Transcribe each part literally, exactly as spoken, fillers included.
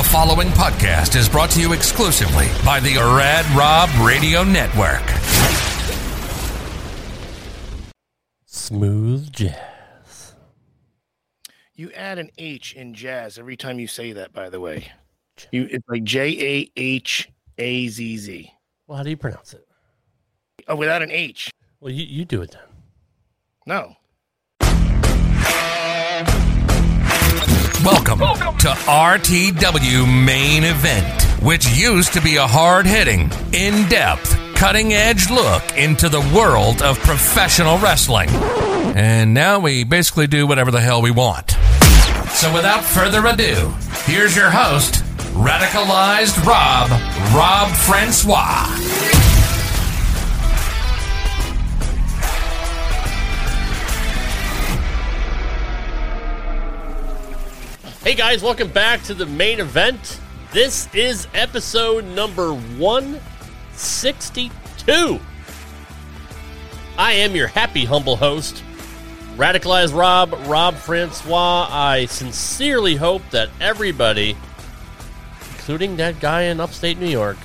following podcast is brought to you exclusively by the Rad Rob Radio Network. Smooth jazz. You add an H in jazz every time you say that, by the way. You It's like J A H A Z Z. Well, how do you pronounce it? Oh, without an H. Well, you, you do it then. No. Welcome, Welcome to R T W Main Event, which used to be a hard-hitting, in-depth, cutting-edge look into the world of professional wrestling. And now we basically do whatever the hell we want. So without further ado, here's your host, Radicalized Rob, Rob Francois. Hey guys, welcome back to the main event. This is episode number one sixty-two. I am your happy, humble host, Radicalized Rob, Rob Francois. I sincerely hope that everybody, including that guy in upstate New York,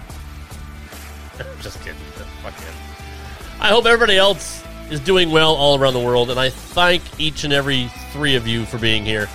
just kidding, fuck him. I hope everybody else is doing well all around the world, and I thank each and every three of you for being here.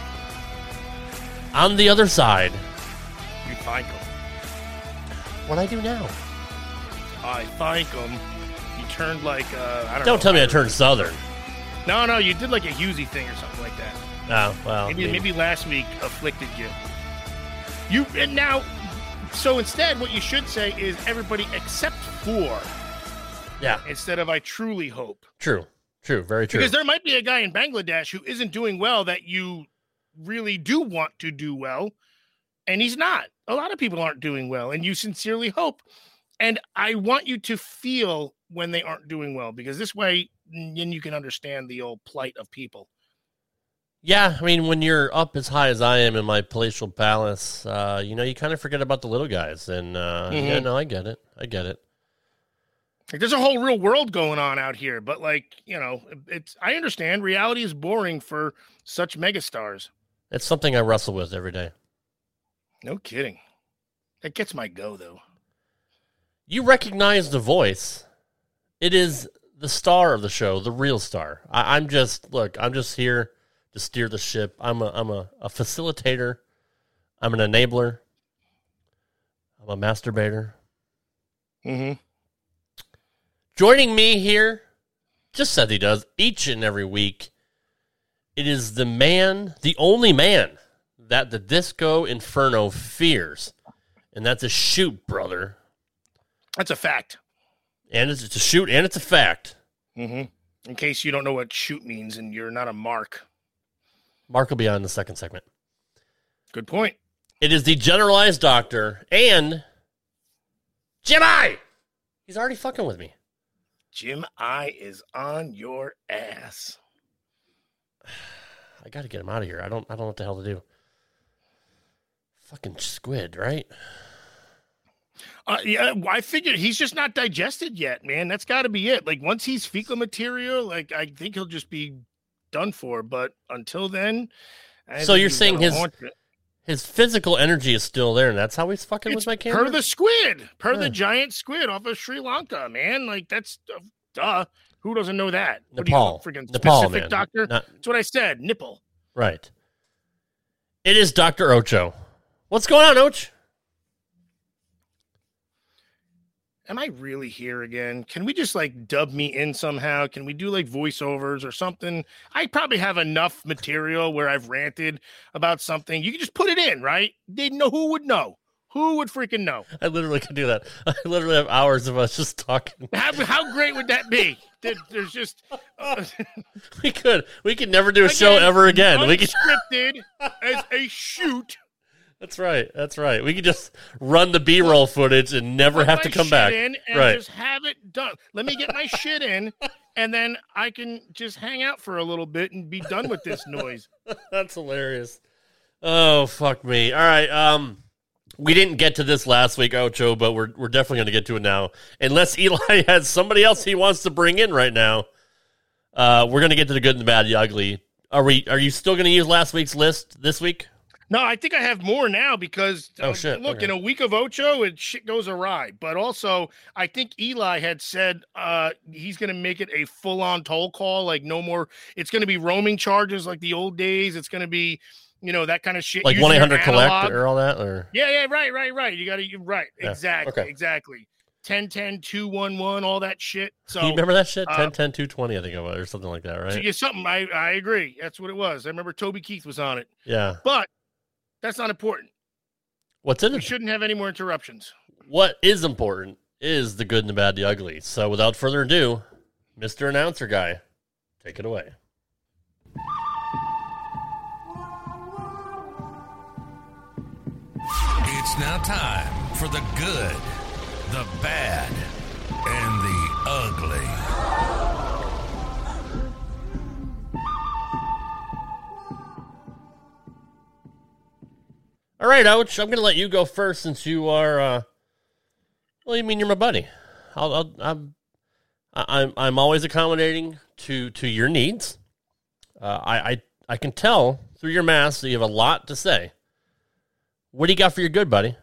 On the other side, You thank him. what I do now. I thank him. You turned like, uh, I don't, Don't know. tell me I turned Southern. No, no, you did like a Husey thing or something like that. Oh, well. Maybe, maybe. maybe last week afflicted you. You, and now, so instead what you should say is everybody except for, Yeah, instead of I truly hope. true. True, very true. Because there might be a guy in Bangladesh who isn't doing well that you really do want to do well, and he's not. A lot of people aren't doing well, and you sincerely hope. And I want you to feel when they aren't doing well, because this way, then you can understand the old plight of people. Yeah, I mean, when you're up as high as I am in my palatial palace, uh, you know, you kind of forget about the little guys. And, uh, Mhm. yeah, no, I get it. I get it. Like, there's a whole real world going on out here, but like, you know, it's, I understand reality is boring for such megastars. It's something I wrestle with every day. No kidding. That gets my go, though. You recognize the voice. It is the star of the show, the real star. I, I'm just, look, I'm just here to steer the ship. I'm a, I'm a, a facilitator. I'm an enabler. I'm a masturbator. Mm-hmm. Joining me here, just as he does each and every week, it is the man, the only man that the Disco Inferno fears. And that's a shoot, brother. That's a fact. And it's, it's a shoot, and it's a fact. Mm-hmm. In case you don't know what shoot means and you're not a mark. Mark will be on in the second segment. Good point. It is the Generalized Doctor and Jim I. He's already fucking with me. Jim I is on your ass. I got to get him out of here. I don't I don't know what the hell to do. Fucking squid, right? Uh, yeah, I figured he's just not digested yet, man. That's got to be it. Like, once he's fecal material, like, I think he'll just be done for. But until then, I So think you're he's saying gonna his haunt it. his physical energy is still there, and that's how he's fucking It's with my camera? per the squid, per Yeah. the giant squid off of Sri Lanka, man. Like, that's uh, duh. Who doesn't know that? What are you, Nepal. freaking Nepal, specific man. doctor? Not- That's what I said. Nipple. Right. It is Doctor Ocho. What's going on, Och? Am I really here again? Can we just like dub me in somehow? Can we do like voiceovers or something? I probably have enough material where I've ranted about something. You can just put it in, right? They'd know. Who would know? Who would freaking know? I literally could do that. I literally have hours of us just talking. How, how great would that be? There- There's just uh, We could. We could never do a show ever again. We could. unscripted as a shoot. That's right. That's right. We could just run the B-roll footage and never Put have to my come shit back. in and Right. just have it done. Let me get my shit in, and then I can just hang out for a little bit and be done with this noise. That's hilarious. Oh, fuck me. All right. Um, we didn't get to this last week, Ocho, but we're we're definitely going to get to it now. Unless Eli has somebody else he wants to bring in right now, uh, we're going to get to the good and the bad, the ugly. Are we? Are you still going to use last week's list this week? No, I think I have more now because Oh, uh, shit. look, Okay. in a week of Ocho, it shit goes awry. But also, I think Eli had said uh, he's going to make it a full-on toll call, like no more. It's going to be roaming charges like the old days. It's going to be, you know, that kind of shit. Like using one eight your hundred collect analog. or all that? Or Yeah, yeah, right, right, right. You got to, right, Yeah, exactly, okay. exactly. ten ten, two one one, all that shit. So you remember that shit? uh, ten ten two twenty, I think it was, or something like that, so right? yeah, something. I I agree. That's what it was. I remember Toby Keith was on it, Yeah. but that's not important. What's in We it? shouldn't have any more interruptions. What is important is the good and the bad, the ugly. So without further ado, Mister Announcer Guy, take it away. It's now time for the good, the bad, and the ugly. All right, Ouch, I'm going to let you go first since you are, uh, well, you mean you're my buddy. I'll, I'll, I'm, I'm, I'm always accommodating to, to your needs. Uh, I, I, I can tell through your mask that you have a lot to say. What do you got for your good, buddy?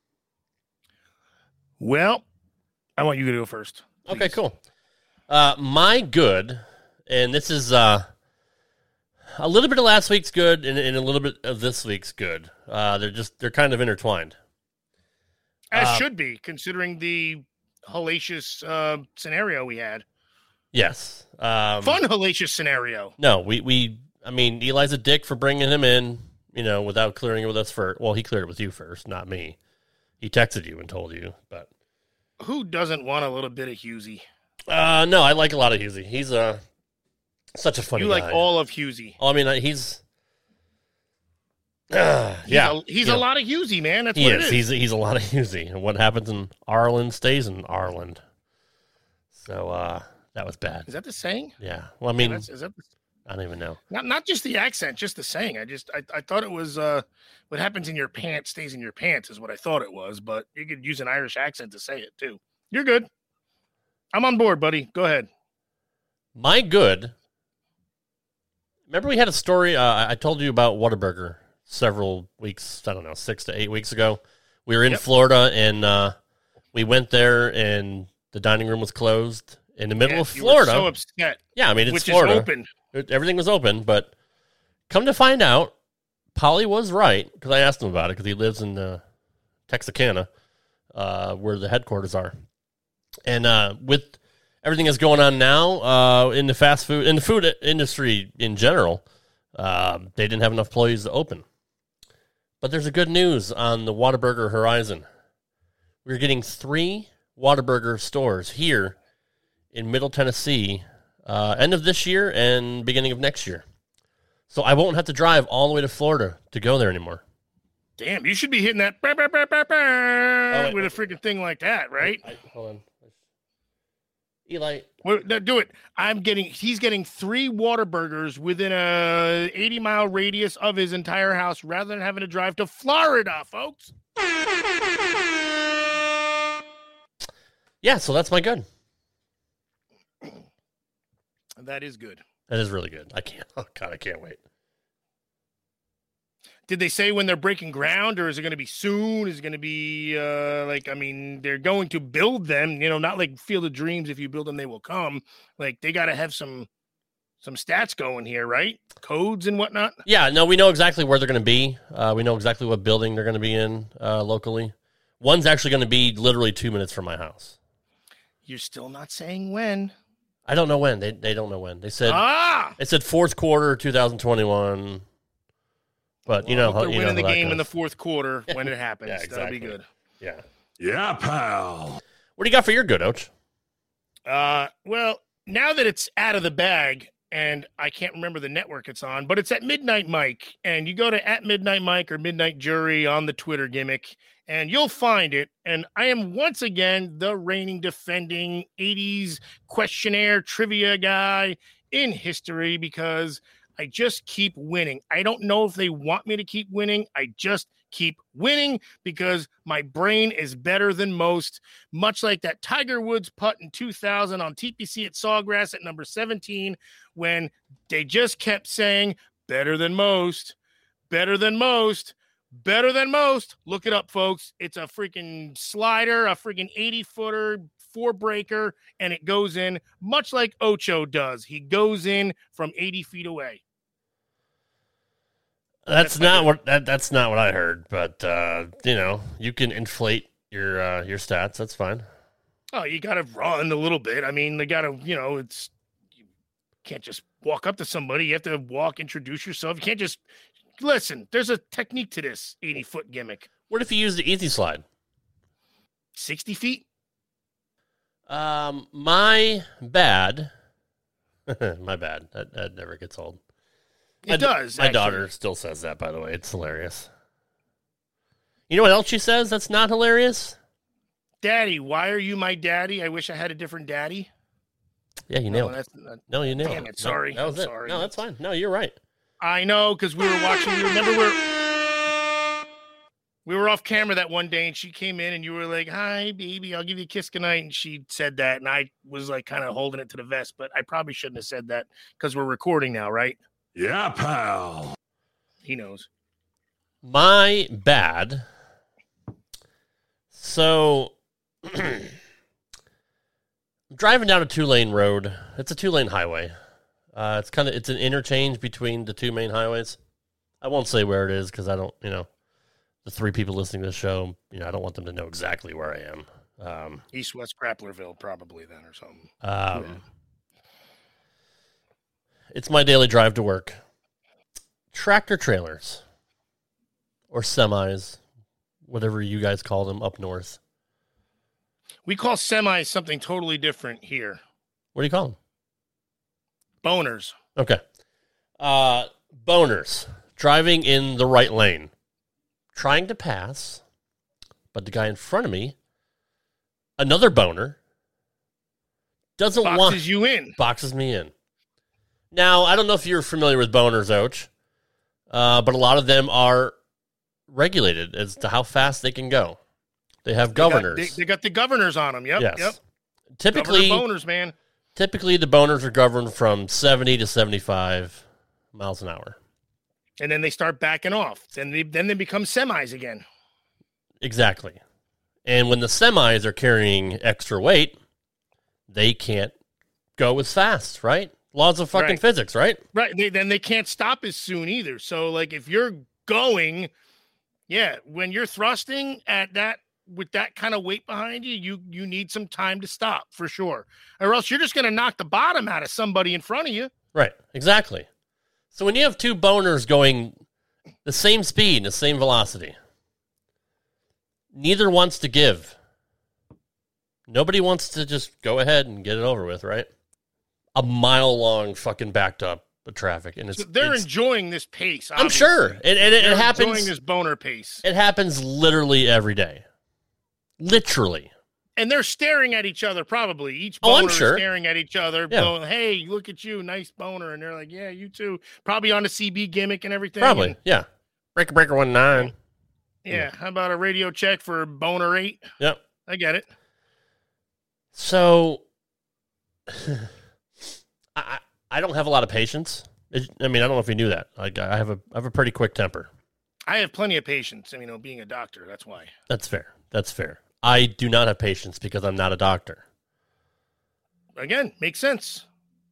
Well, I want you to go first. Okay, please. cool. Uh, my good, and this is uh, a little bit of last week's good and, and a little bit of this week's good. Uh, they're just they're kind of intertwined. As Uh, should be, considering the hellacious uh, scenario we had. Yes. Um, Fun hellacious scenario. No, we we I mean Eli's a dick for bringing him in, you know, without clearing it with us first. Well, he cleared it with you first, not me. He texted you and told you, but Who doesn't want a little bit of Husey? uh, no, I like a lot of Husey. He's uh, such a funny You like guy. all of Husey. Oh, I mean, uh, he's. Uh, He's yeah, a, he's yeah. a lot of Husey, man. That's He what is. it is. He's he's a lot of Husey, and what happens in Ireland stays in Ireland. So uh, that was bad. Is that the saying? Yeah. Well, I mean, That's, is that the, I don't even know. not not just the accent, just the saying? I just I, I thought it was uh, what happens in your pants stays in your pants is what I thought it was, but you could use an Irish accent to say it too. You're good. I'm on board, buddy. Go ahead. My good. Remember, we had a story. Uh, I told you about Whataburger several weeks. I don't know, six to eight weeks ago. We were in Yep. Florida, and uh, we went there, and the dining room was closed in the middle Yeah, of you were Florida. so upset, yeah, I mean, it's which Florida. is open. It- everything was open, but come to find out, Polly was right, because I asked him about it, because he lives in uh, Texarkana, uh, where the headquarters are. And uh, with everything that's going on now uh, in the fast food, in the food industry in general, uh, they didn't have enough employees to open. But there's a good news on the Whataburger horizon. We're getting three Whataburger stores here in Middle Tennessee, uh, end of this year and beginning of next year. So I won't have to drive all the way to Florida to go there anymore. Damn, you should be hitting that bah, bah, bah, bah, bah, wait, with a wait. freaking thing like that, right? I, hold on. Eli. Well, no, do it. I'm getting. He's getting three Whataburgers within a eighty mile radius of his entire house, rather than having to drive to Florida, folks. Yeah, so that's my good. That is good. That is really good. I can't. Oh God, I can't wait. Did they say when they're breaking ground, or is it going to be soon? Is it going to be uh, like? I mean, they're going to build them. You know, not like Field of Dreams. If you build them, they will come. Like they got to have some some stats going here, right? Codes and whatnot. Yeah, no, we know exactly where they're going to be. Uh, we know exactly what building they're going to be in uh, locally. One's actually going to be literally two minutes from my house. You're still not saying when. I don't know when. They they don't know when. They said Ah, they said fourth quarter twenty twenty-one. But you know, Well, I hope how- they're you know winning how the that game in the goes. fourth quarter when it happens. Yeah, That'll be exactly. good. Yeah. Yeah, pal. What do you got for your good, Oach? Uh, well, now that it's out of the bag, and I can't remember the network it's on, but it's at Midnight Mike, and you go to at Midnight Mike or Midnight Jury on the Twitter gimmick, and you'll find it. And I am once again the reigning, defending eighties questionnaire trivia guy in history because I just keep winning. I don't know if they want me to keep winning. I just keep winning because my brain is better than most, much like that Tiger Woods putt in two thousand on T P C at Sawgrass at number seventeen, when they just kept saying better than most, better than most, better than most. Look it up, folks. It's a freaking slider, a freaking eighty-footer, four-breaker, and it goes in much like Ocho does. He goes in from eighty feet away. That's, that's not what that, that's not what I heard, but uh, you know, you can inflate your uh, your stats. That's fine. Oh, you got to run a little bit. I mean, they got to, you know, it's you can't just walk up to somebody. You have to walk, introduce yourself. You can't just listen. There's a technique to this eighty-foot gimmick. What if you use the easy slide? sixty feet. Um, my bad. my bad. That, that never gets old. It my, does. My actually. daughter still says that, by the way. It's hilarious. You know what else she says that's not hilarious? Daddy, why are you my daddy? I wish I had a different daddy. Yeah, you No, nailed it. that's not, No, you nailed damn it. it. Sorry. No, that was I'm it. sorry. No, that's fine. No, you're right. I know, because we were watching. Remember, we were we were off camera that one day, and she came in, and you were like, "Hi, baby, I'll give you a kiss goodnight." And she said that, and I was like, kind of holding it to the vest, but I probably shouldn't have said that because we're recording now, right? Yeah, pal. He knows. My bad. So, I'm driving down a two-lane road. It's a two-lane highway. Uh, it's kind of it's an interchange between the two main highways. I won't say where it is because I don't, you know, the three people listening to the show, you know, I don't want them to know exactly where I am. Um, East West Grapplerville, probably then, or something. um, Yeah. It's my daily drive to work. Tractor trailers or semis, whatever you guys call them up north. We call semis something totally different here. What do you call them? Boners. Okay. Uh, boners. Driving in the right lane. Trying to pass, but the guy in front of me, another boner, doesn't Boxes want... you in. Boxes me in. Now, I don't know if you're familiar with boners, Och, uh, but a lot of them are regulated as to how fast they can go. They have governors. They got, they, they got the governors on them. Yep. Yes. Yep. Typically, Governor boners, man. Typically, the boners are governed from seventy to seventy-five miles an hour. And then they start backing off. Then they then they become semis again. Exactly. And when the semis are carrying extra weight, they can't go as fast, right? Laws of fucking Right. physics, right? Right. They, then they can't stop as soon either. So, like, if you're going, yeah, when you're thrusting at that with that kind of weight behind you, you you need some time to stop for sure, or else you're just going to knock the bottom out of somebody in front of you. Right. Exactly. So when you have two boners going the same speed, the same velocity, neither wants to give. Nobody wants to just go ahead and get it over with, right? A mile long fucking backed up of traffic, and it's So they're it's, enjoying this pace. I'm obviously. sure, and, and it, They're it happens. enjoying this boner pace, It happens literally every day, literally. and they're staring at each other. Probably each Oh, I'm boner is sure. staring at each other, Yeah. going, "Hey, look at you, nice boner," and they're like, "Yeah, you too." Probably on the C B gimmick and everything. Probably, and- yeah. Breaker breaker one nine. yeah. How about a radio check for boner eight? Yep. I get it. So, I I don't have a lot of patience. It, I mean, I don't know if you knew that. Like, I have a I have a pretty quick temper. I have plenty of patience. I mean, you know, being a doctor, that's why. That's fair. That's fair. I do not have patience because I'm not a doctor. Again, makes sense.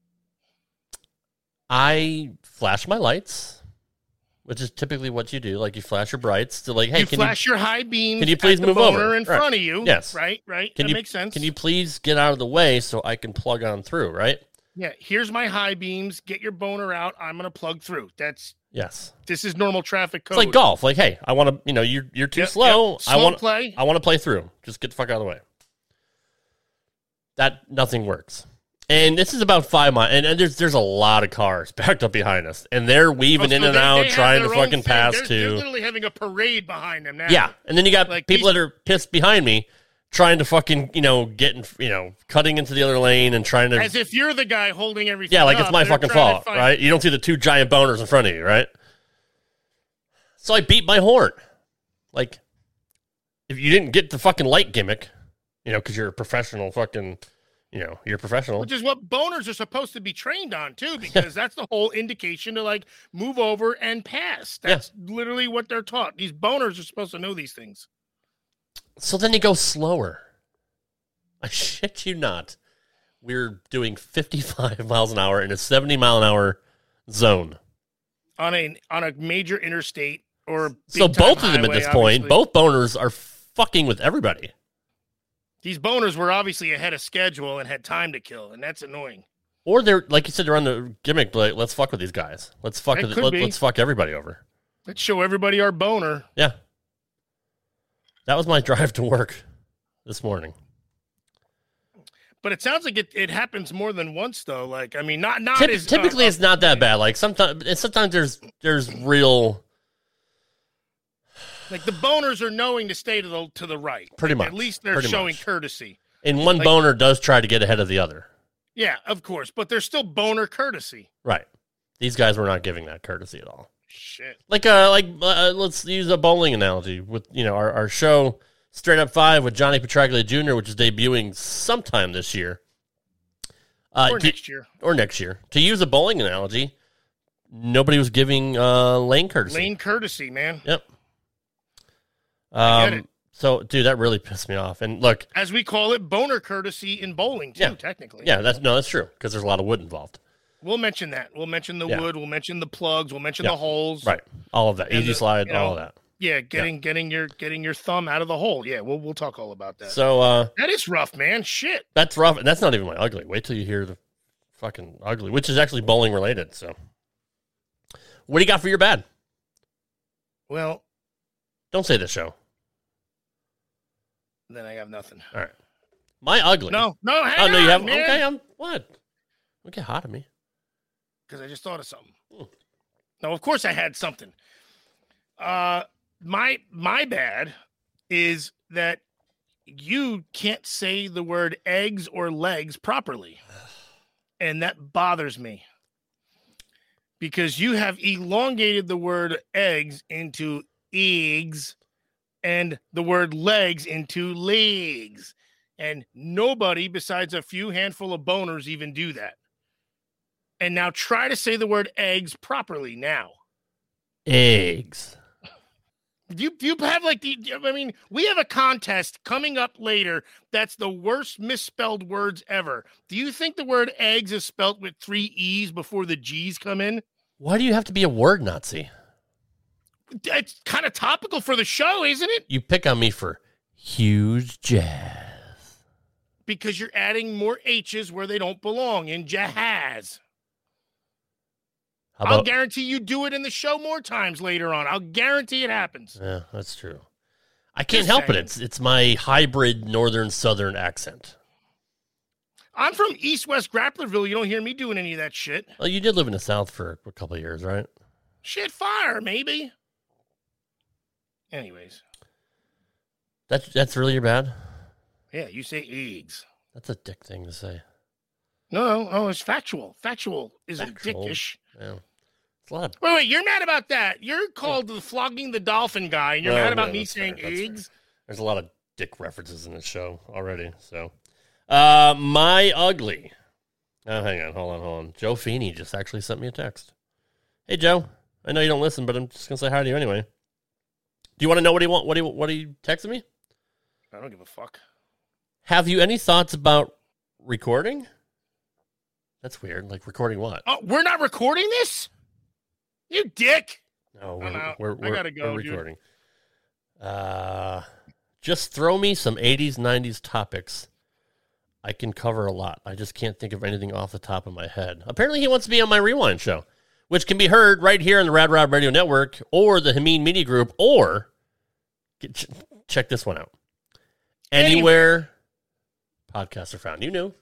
I flash my lights, which is typically what you do. Like, you flash your brights to like, hey, you can flash your high beams. can you please at the move boner over? in Right. front of you? Yes. Right. Right. Can that you makes sense. Can you please get out of the way so I can plug on through? Right. Yeah. Here's my high beams. Get your boner out. I'm gonna plug through. That's Yes. this is normal traffic code. It's like golf. Like, hey, I want to. You know, you're you're too Yep, slow. yep. I Slow want play. I want to play through. Just get the fuck out of the way. That nothing works. And this is about five miles. And, and there's there's a lot of cars backed up behind us, and they're weaving Oh, in so and they- out, they have trying to their own fucking thing. pass They're, they're to. literally having a parade behind them now. Yeah, and then you got Like people these- that are pissed behind me, trying to fucking you know get in, you know cutting into the other lane and trying to. As if you're the guy holding everything. Yeah, like up. it's my They're fucking trying to fault, find- right? You don't see the two giant boners in front of you, right? So I beat my horn. Like, if you didn't get the fucking light gimmick, you know, because you're a professional fucking you know, you're a professional. Which is what boners are supposed to be trained on too, because that's the whole indication to like move over and pass. That's yeah. literally what they're taught. These boners are supposed to know these things. So then you go slower. I shit you not. We're doing fifty-five miles an hour in a seventy mile an hour zone on a on a major interstate or big so both of them highway, at this obviously. point, both boners are fucking with everybody. These boners were obviously ahead of schedule and had time to kill, and that's annoying. Or they're like you said, they're on the gimmick. Like, let's fuck with these guys. Let's fuck. With, let, let's fuck everybody over. Let's show everybody our boner. Yeah, that was my drive to work this morning. But it sounds like it, it happens more than once, though. Like, I mean, not not Typ- as typically uh, it's not that bad. Like sometimes, sometimes there's there's real. Like the boners are knowing to stay to the to the right. Pretty like, much. At least they're Pretty showing much. courtesy. And one like, boner does try to get ahead of the other. Yeah, of course, but there's still boner courtesy. Right. These guys were not giving that courtesy at all. Shit. Like uh, like uh, let's use a bowling analogy with you know our our show Straight Up Five with Johnny Petraglia Junior, which is debuting sometime this year. Uh, or to, next year. Or next year. To use a bowling analogy, nobody was giving uh, lane courtesy. Lane courtesy, man. Yep. I get Um, it. so, dude, that really pissed me off. And look. As we call it, boner courtesy in bowling, too, yeah. technically. Yeah, that's no, that's true, because there's a lot of wood involved. We'll mention that. We'll mention the yeah. wood. We'll mention the plugs. We'll mention yeah. the holes. Right. All of that. And Easy the, slide, you know, all of that. Yeah, getting yeah. getting your getting your thumb out of the hole. Yeah, we'll we'll talk all about that. So uh, that is rough, man. Shit. That's rough. And that's not even my ugly. Wait till you hear the fucking ugly, which is actually bowling related. So, what do you got for your bad? Well, don't say this show. Then I have nothing. All right, my ugly. No, no. Hang oh no, on, you have. man. Okay, I'm what? Don't get hot at me. Because I just thought of something. Hmm. No, of course I had something. Uh, my my bad is that you can't say the word eggs or legs properly. And that bothers me. Because you have elongated the word eggs into eggs and the word legs into legs. And nobody besides a few handful of boners even do that. And now try to say the word eggs properly now. Eggs. Do you, do you have like the, I mean, we have a contest coming up later that's the worst misspelled words ever. Do you think the word eggs is spelt with three E's before the G's come in? Why do you have to be a word Nazi? It's kind of topical for the show, isn't it? You pick on me for huge jazz. Because you're adding more H's where they don't belong in jazz. How about, I'll guarantee you do it in the show more times later on. I'll guarantee it happens. Yeah, that's true. I can't Just help saying. it. It's it's my hybrid northern southern accent. I'm from East West Grapplerville. You don't hear me doing any of that shit. Well, you did live in the South for a couple of years, right? Shit fire, maybe. Anyways. That's that's really your bad? Yeah, you say eggs. That's a dick thing to say. No, no, no, it's factual. Factual isn't Factual. dickish. Yeah. It's a lot of Wait, wait, you're mad about that. You're called the flogging the dolphin guy, and you're No, mad about no, me that's saying fair, that's eggs? There's a lot of dick references in this show already. So, uh, my ugly. Oh, hang on, hold on, hold on. Joe Feeney just actually sent me a text. Hey, Joe. I know you don't listen, but I'm just gonna say hi to you anyway. Do you want to know what he want? What he what he texted me? I don't give a fuck. Have you any thoughts about recording? That's weird. Like recording what? Oh, we're not recording this? You dick. No, I'm we're out. we're, I we're, gotta go, we're dude. recording. Uh, just throw me some eighties, nineties topics. I can cover a lot. I just can't think of anything off the top of my head. Apparently, he wants to be on my Rewind show, which can be heard right here on the Rad Rob Radio Network or the Hameen Media Group, or get, ch- check this one out. Anywhere podcasts are found. You knew.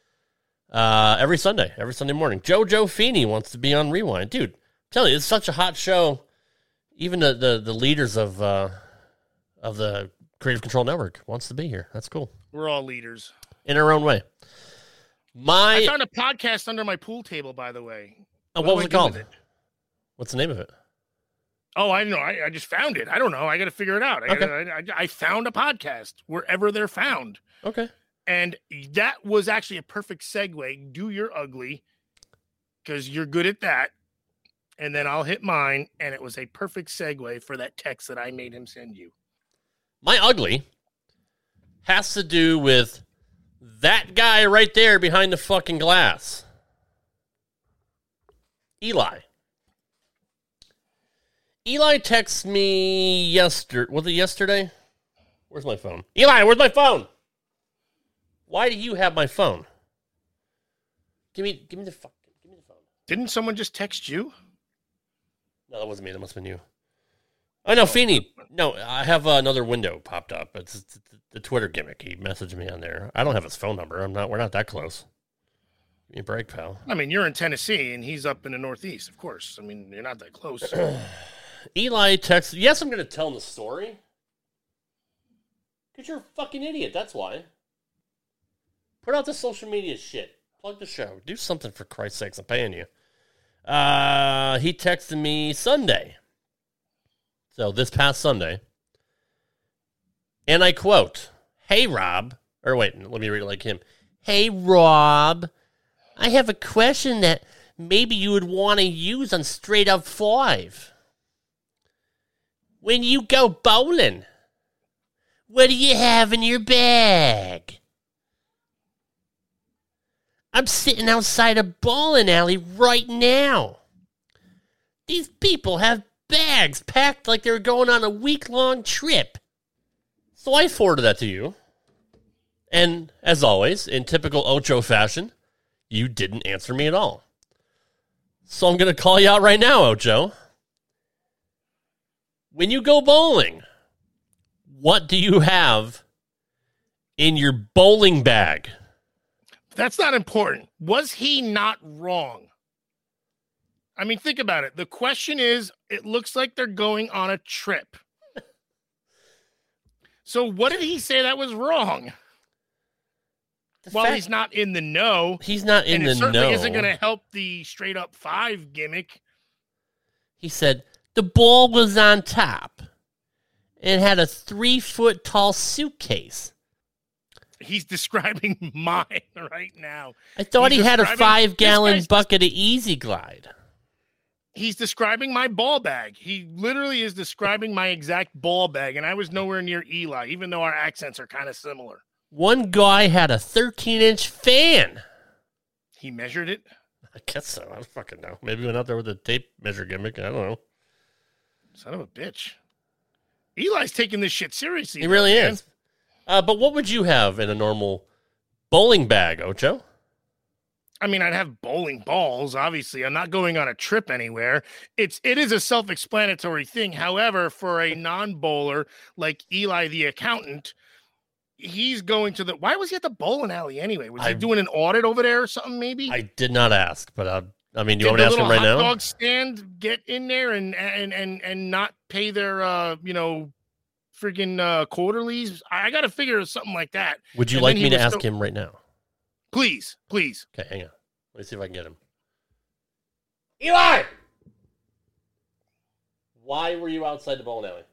Uh, every Sunday, every Sunday morning. JoJo Feeney wants to be on Rewind. Dude, I'm telling you, it's such a hot show. Even the, the, the leaders of uh, of the Creative Control Network wants to be here. That's cool. We're all leaders. In our own way. My I found a podcast under my pool table, by the way. uh, What what do was I it do called? with it? What's the name of it? Oh, I know. I, I just found it. I don't know. I got to figure it out. I, Okay. gotta, I, I I found a podcast wherever they're found. Okay. And that was actually a perfect segue. Do your ugly, because you're good at that. And then I'll hit mine, and it was a perfect segue for that text that I made him send you. My ugly has to do with that guy right there behind the fucking glass. Eli. Eli texted me yesterday. Was it yesterday? Where's my phone? Eli, where's my phone? Why do you have my phone? Give me, give me the fuck. Give me the phone. Didn't someone just text you? No, that wasn't me. That must have been you. Oh, no, Feeney. No, I have uh, another window popped up. It's, it's the Twitter gimmick. He messaged me on there. I don't have his phone number. I'm not. We're not that close. Give me a break, pal. I mean, you're in Tennessee, and he's up in the Northeast, of course. I mean, you're not that close. Eli texted. Yes, I'm going to tell him the story. Because you're a fucking idiot. That's why. Put out the social media shit. Plug the show. Do something, for Christ's sakes. I'm paying you. Uh, he texted me Sunday. So this past Sunday. And I quote, "Hey, Rob." Or wait, let me read it like him. "Hey, Rob. I have a question that maybe you would want to use on Straight Up Five. When you go bowling, what do you have in your bag? I'm sitting outside a bowling alley right now. These people have bags packed like they're going on a week-long trip." So I forwarded that to you. And as always, in typical Ocho fashion, you didn't answer me at all. So I'm going to call you out right now, Ocho. When you go bowling, what do you have in your bowling bag? That's not important. Was he not wrong? I mean, think about it. The question is, it looks like they're going on a trip. So what did he say that was wrong? The Well, fact- he's not in the know. He's not in and the it certainly know. isn't going to help the Straight Up Five gimmick. He said, the ball was on top and had a three-foot tall suitcase. He's describing mine right now. I thought He's he had a describing- five-gallon this guy's- bucket of Easy Glide. He's describing my ball bag. He literally is describing my exact ball bag, and I was nowhere near Eli, even though our accents are kind of similar. One guy had a thirteen-inch fan. He measured it. I guess so. I don't fucking know. Maybe he went out there with a tape measure gimmick. I don't know. Son of a bitch. Eli's taking this shit seriously. He really man. is. Uh, but what would you have in a normal bowling bag, Ocho? I mean, I'd have bowling balls. Obviously, I'm not going on a trip anywhere. It's it is a self-explanatory thing. However, for a non-bowler like Eli the accountant, he's going to the. Why was he at the bowling alley anyway? Was I- he doing an audit over there or something? Maybe. I did not ask, but I, I mean, you Did want me to the ask him little right hot now? dog stand get in there and and and and not pay their uh you know freaking uh quarterlies? I, I got to figure something like that. Would you and like then me he to was ask so- him right now? Please, please. Okay, hang on. Let me see if I can get him. Eli! Why were you outside the bowling alley?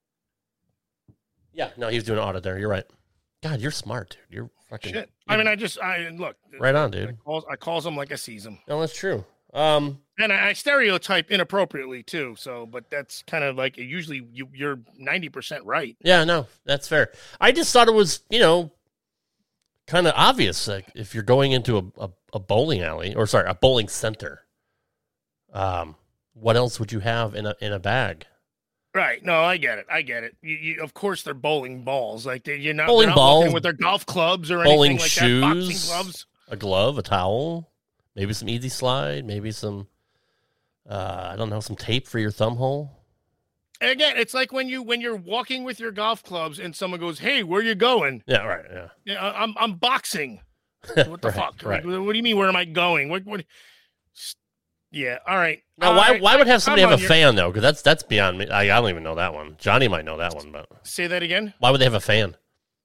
Yeah, no, he was doing an audit there. You're right. God, you're smart, dude. You're fucking... Shit. I mean, I just I look Right on, I dude. calls, I calls him like I sees him. No, that's true. Um, And I, I stereotype inappropriately too. So, but that's kind of like usually you, you're ninety percent right. yeah, no, that's fair. I just thought it was, you know, kind of obvious. Like if you're going into a, a, a bowling alley, or sorry, a bowling center, um, what else would you have in a in a bag? Right. No, I get it. I get it. You, you, of course, they're bowling balls. Like they, you're not Bowling they're not walking balls, with their golf clubs or bowling anything like shoes, that. Boxing gloves. a glove, a towel, maybe some Easy Slide, maybe some, uh, I don't know, some tape for your thumb hole. And again, it's like when you when you're walking with your golf clubs and someone goes, "Hey, where you going?" Yeah, right. Yeah. Yeah, I'm I'm boxing. What the Right, fuck? right. What, what do you mean? Where am I going? What? What? Yeah. All right. Now, All why right, why would I- have somebody I'm have on a your- fan though? Because that's that's beyond me. I, I don't even know that one. Johnny might know that one, but Say that again. why would they have a fan?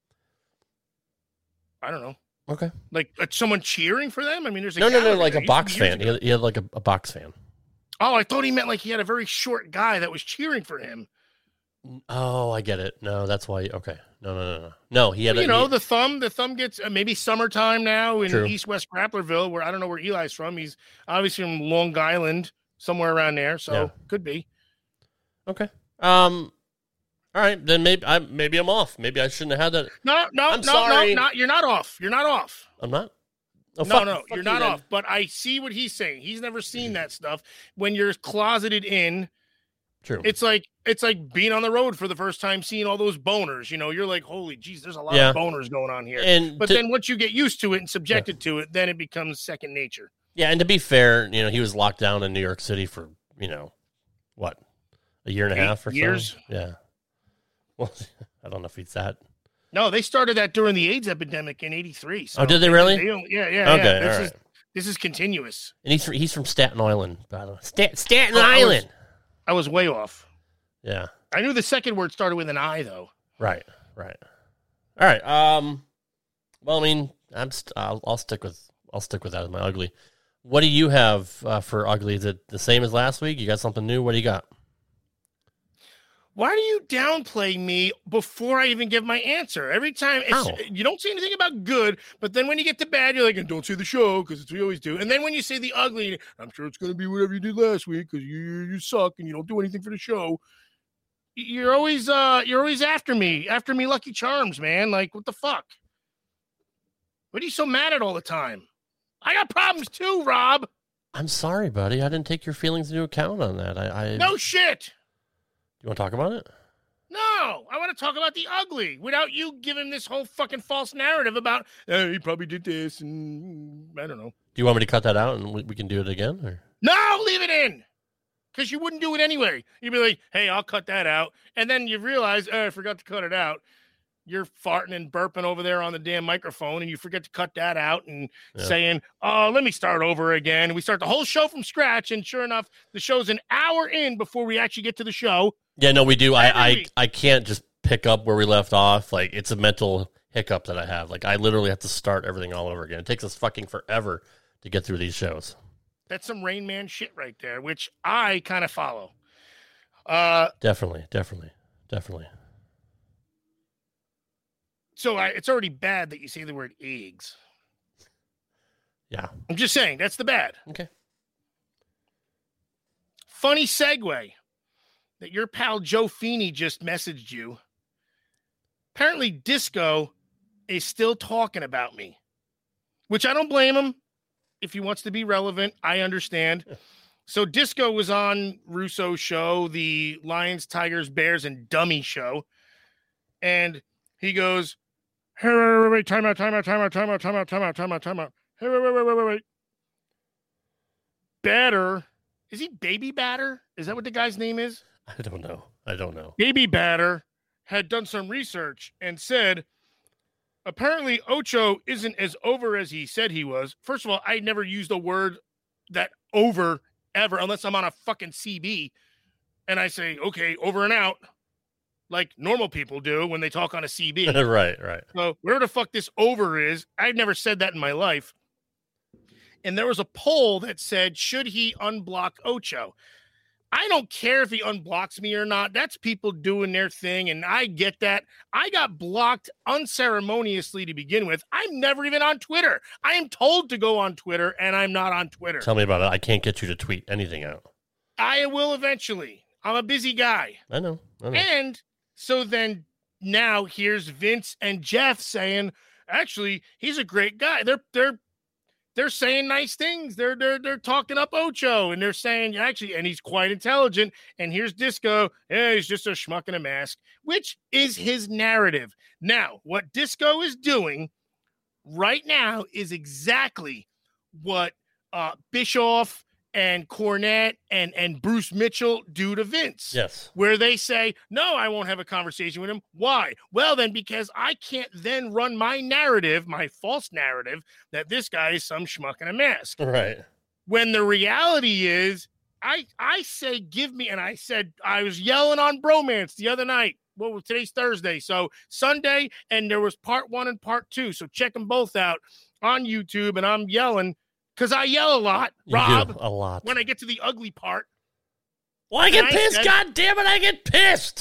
I don't know. Okay. Like uh, someone cheering for them? I mean, there's a No, no, no, gallery like there. a It box used to be years fan. He ago. had, he had like a, a box fan. Oh, I thought he meant like he had a very short guy that was cheering for him. Oh, I get it. No, that's why. Okay. No, no, no, no. No, he had You a, know, he, the thumb, the thumb gets uh, maybe summertime now in True. East West Grapplerville, where I don't know where Eli's from. He's obviously from Long Island, somewhere around there. So Yeah. could be. Okay. Um. All right, then maybe I maybe I'm off. Maybe I shouldn't have had that. No, no, I'm no, sorry. no, not you're not off. You're not off. I'm not. Oh, no, fuck- no, fuck you're you not then. off. But I see what he's saying. He's never seen that stuff. When you're closeted in, True. it's like it's like being on the road for the first time, seeing all those boners. You know, you're like, holy geez, there's a lot Yeah. of boners going on here. And But to- then once you get used to it and subjected to it, then it becomes second nature. Yeah, and to be fair, you know, he was locked down in New York City for, you know, what, a year and a Eight half or years? so? Yeah. Well, I don't know if he's that. No, they started that during the AIDS epidemic in eighty-three. So Oh, did they really? They don't, yeah, yeah. Okay, yeah. This all is right. this is continuous. And he's from, he's from Staten Island, by the way. Stat, Staten Oh, I was- Island. I was way off. Yeah. I knew the second word started with an I, though. Right. Right. All right. Um. Well, I mean, I'm st- I'll, I'll stick with I'll stick with that as my ugly. What do you have uh, for ugly? Is it the same as last week? You got something new? What do you got? Why do you downplay me before I even give my answer? Every time it's, How? you don't say anything about good, but then when you get to bad, you're like, and don't say the show because it's what we always do. And then when you say the ugly, I'm sure it's going to be whatever you did last week because you you suck and you don't do anything for the show. You're always uh you're always after me, after me, Lucky Charms, man. Like what the fuck? What are you so mad at all the time? I got problems too, Rob. I'm sorry, buddy. I didn't take your feelings into account on that. I, I No shit. You want to talk about it? No, I want to talk about the ugly without you giving this whole fucking false narrative about eh, he probably did this and I don't know. Do you want me to cut that out and we, we can do it again? Or? No, leave it in. Because you wouldn't do it anyway. You'd be like, hey, I'll cut that out. And then you realize, oh, I forgot to cut it out. You're farting and burping over there on the damn microphone and you forget to cut that out and Yeah. saying, oh, let me start over again. And we start the whole show from scratch. And sure enough, the show's an hour in before we actually get to the show. Yeah, no, we do. I, Every I week. I can't just pick up where we left off. Like, it's a mental hiccup that I have. Like, I literally have to start everything all over again. It takes us fucking forever to get through these shows. That's some Rain Man shit right there, which I kind of follow. Uh, Definitely, definitely, definitely. so I, it's already bad that you say the word eggs. Yeah. I'm just saying, that's the bad. Okay. Funny segue that your pal Joe Feeney just messaged you. Apparently, Disco is still talking about me, which I don't blame him. If he wants to be relevant, I understand. So Disco was on Russo's show, the Lions, Tigers, Bears, and Dummy show. And he goes, hey, wait, wait, wait, wait, time out, time out, time out, time out, time out, time out, time out, time out. Hey, wait, wait, wait, wait, wait, wait. Batter. Is he Baby Batter? Is that what the guy's name is? I don't know. I don't know. Baby Batter had done some research and said, apparently Ocho isn't as over as he said he was. First of all, I never used a word that over ever, unless I'm on a fucking C B and I say, okay, over and out, like normal people do when they talk on a C B. right, right. So where the fuck this over is, I've never said that in my life. And there was a poll that said, should he unblock Ocho? I don't care if he unblocks me or not. That's people doing their thing, and I get that. I got blocked unceremoniously to begin with. I'm never even on Twitter. I am told to go on Twitter, and I'm not on Twitter. Tell me about it. I can't get you to tweet anything out. I will eventually. I'm a busy guy. I know. I know. And so then now here's Vince and Jeff saying, actually, he's a great guy. They're they're they're saying nice things. They're they're they're talking up Ocho, and they're saying actually, and he's quite intelligent. And here's Disco. Yeah, he's just a schmuck in a mask, which is his narrative. Now, what Disco is doing right now is exactly what uh, Bischoff and Cornette and, and Bruce Mitchell do to Vince. Yes. Where they say, no, I won't have a conversation with him. Why? Well, then, because I can't then run my narrative, my false narrative, that this guy is some schmuck in a mask. Right. When the reality is, I I say, give me, and I said, I was yelling on Bromance the other night. Well, today's Thursday. So Sunday, and there was part one and part two. So check them both out on YouTube, and I'm yelling because I yell a lot, You Rob, do a lot. when I get to the ugly part. Well, I get And I pissed. said- God damn it, I get pissed.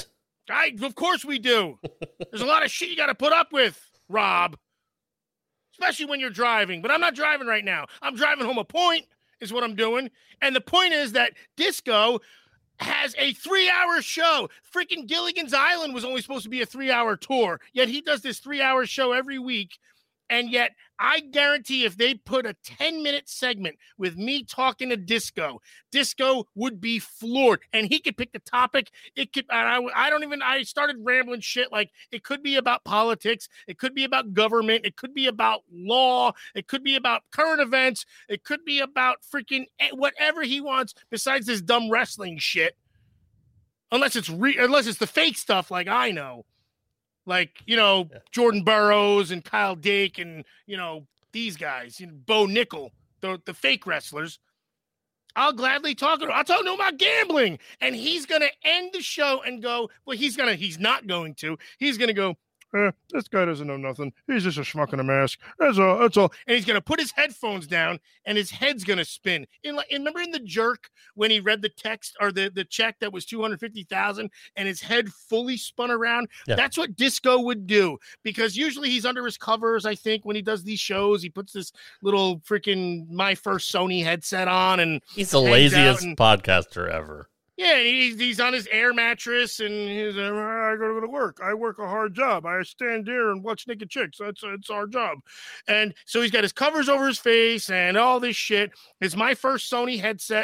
I, of course we do. There's a lot of shit you got to put up with, Rob. Especially when you're driving. But I'm not driving right now. I'm driving home a point is what I'm doing. And the point is that Disco has a three-hour show. Freaking Gilligan's Island was only supposed to be a three-hour tour. Yet he does this three-hour show every week. And yet, I guarantee if they put a ten-minute segment with me talking to Disco, Disco would be floored. And he could pick the topic. It could. I, I don't even. I started rambling shit like it could be about politics. It could be about government. It could be about law. It could be about current events. It could be about freaking whatever he wants. Besides this dumb wrestling shit, unless it's re, unless it's the fake stuff like I know. Like, you know, yeah. Jordan Burroughs and Kyle Dake and, you know, these guys, you know, Bo Nickel, the, the fake wrestlers. I'll gladly talk to him. I'll talk to him about gambling. And he's going to end the show and go, well, he's going to, he's not going to. He's going to go, eh, this guy doesn't know nothing. He's just a schmuck in a mask. That's all. That's all. And he's going to put his headphones down and his head's going to spin. In like, remember in The Jerk when he read the text or the, the check that was two hundred fifty thousand dollars and his head fully spun around? Yeah. That's what Disco would do because usually he's under his covers, I think, when he does these shows. He puts this little freaking My First Sony headset on. And he's the laziest and, podcaster ever. Yeah, he's, he's on his air mattress, and he's like, I gotta go to work. I work a hard job. I stand here and watch naked chicks. That's it's our job. And so he's got his covers over his face and all this shit. It's My First Sony headset.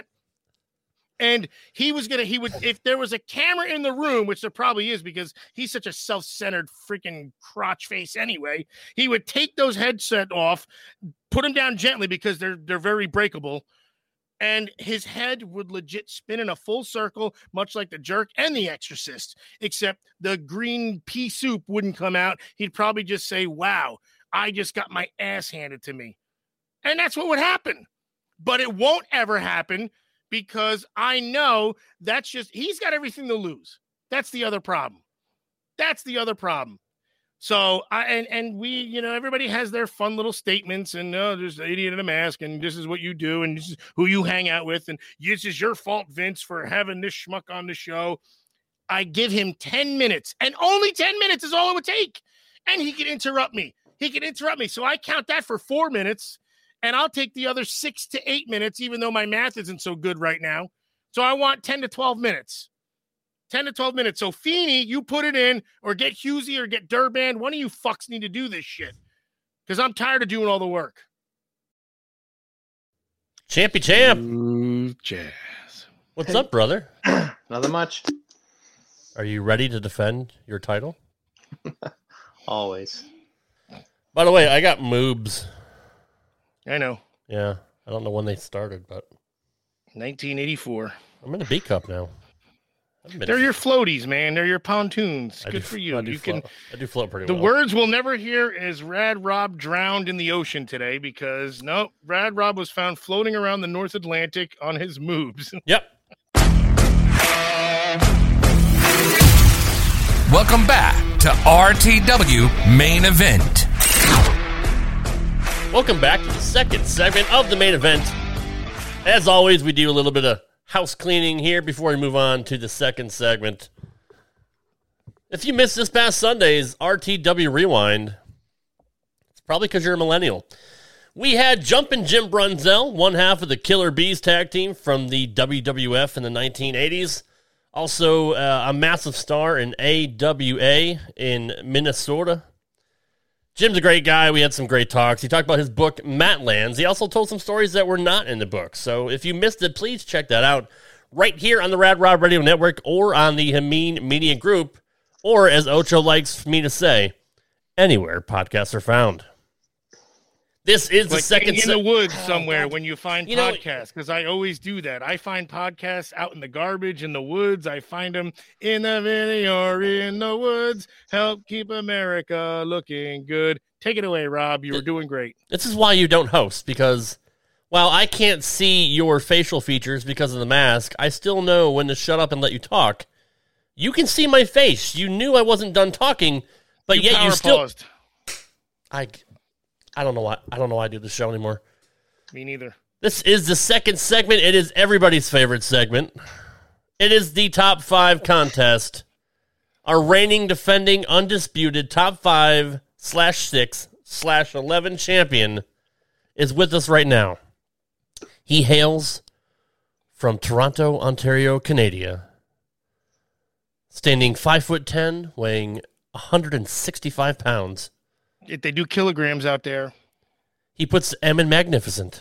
And he was gonna, he would, if there was a camera in the room, which there probably is because he's such a self-centered freaking crotch face anyway, he would take those headset off, put them down gently because they're they're very breakable. And his head would legit spin in a full circle, much like The Jerk and The Exorcist, except the green pea soup wouldn't come out. He'd probably just say, wow, I just got my ass handed to me. And that's what would happen. But it won't ever happen because I know that's just, he's got everything to lose. That's the other problem. That's the other problem. So I and, and we, you know, everybody has their fun little statements and oh, there's an idiot in a mask and this is what you do and this is who you hang out with and this is your fault, Vince, for having this schmuck on the show. I give him ten minutes and only ten minutes is all it would take. And he can interrupt me. He can interrupt me. So I count that for four minutes and I'll take the other six to eight minutes, even though my math isn't so good right now. So I want ten to twelve minutes. ten to twelve minutes. So, Feeney, you put it in, or get Husey, or get Durban. One of you fucks need to do this shit. Because I'm tired of doing all the work. Champy champ. Ooh, jazz. What's up, brother? Nothing much. Are you ready to defend your title? Always. By the way, I got moobs. I know. Yeah. I don't know when they started, but. nineteen eighty-four. I'm in a B cup now. They're your floaties, man. They're your pontoons. I Good do, for you. I do You float. can. I do float pretty the well. The words we'll never hear is Rad Rob drowned in the ocean today because no, Rad Rob was found floating around the North Atlantic on his moves. Yep. Welcome back to R T W Main Event. Welcome back to the second segment of the main event. As always, we do a little bit of house cleaning here before we move on to the second segment. If you missed this past Sunday's R T W Rewind, it's probably because you're a millennial. We had Jumpin' Jim Brunzell, one half of the Killer Bees tag team from the W W F in the nineteen eighties. Also uh, a massive star in A W A in Minnesota. Jim's a great guy. We had some great talks. He talked about his book, Matlands. He also told some stories that were not in the book. So if you missed it, please check that out right here on the Rad Rob Radio Network or on the Hameen Media Group, or as Ocho likes me to say, anywhere podcasts are found. This is the like second in se- the woods somewhere when you find You know- podcasts, because I always do that. I find podcasts out in the garbage in the woods. I find them in the video or in the woods. Help keep America looking good. Take it away, Rob. You were doing great. This is why you don't host, because while I can't see your facial features because of the mask, I still know when to shut up and let you talk. You can see my face. You knew I wasn't done talking, but You yet you power still... paused. I, I don't know why. I don't know why I do this show anymore. Me neither. This is the second segment. It is everybody's favorite segment. It is the top five contest. our reigning, defending, undisputed top five slash six slash eleven champion, is with us right now. He hails from Toronto, Ontario, Canada, standing five foot ten, weighing one hundred sixty-five pounds. If they do kilograms out there. He puts M in magnificent.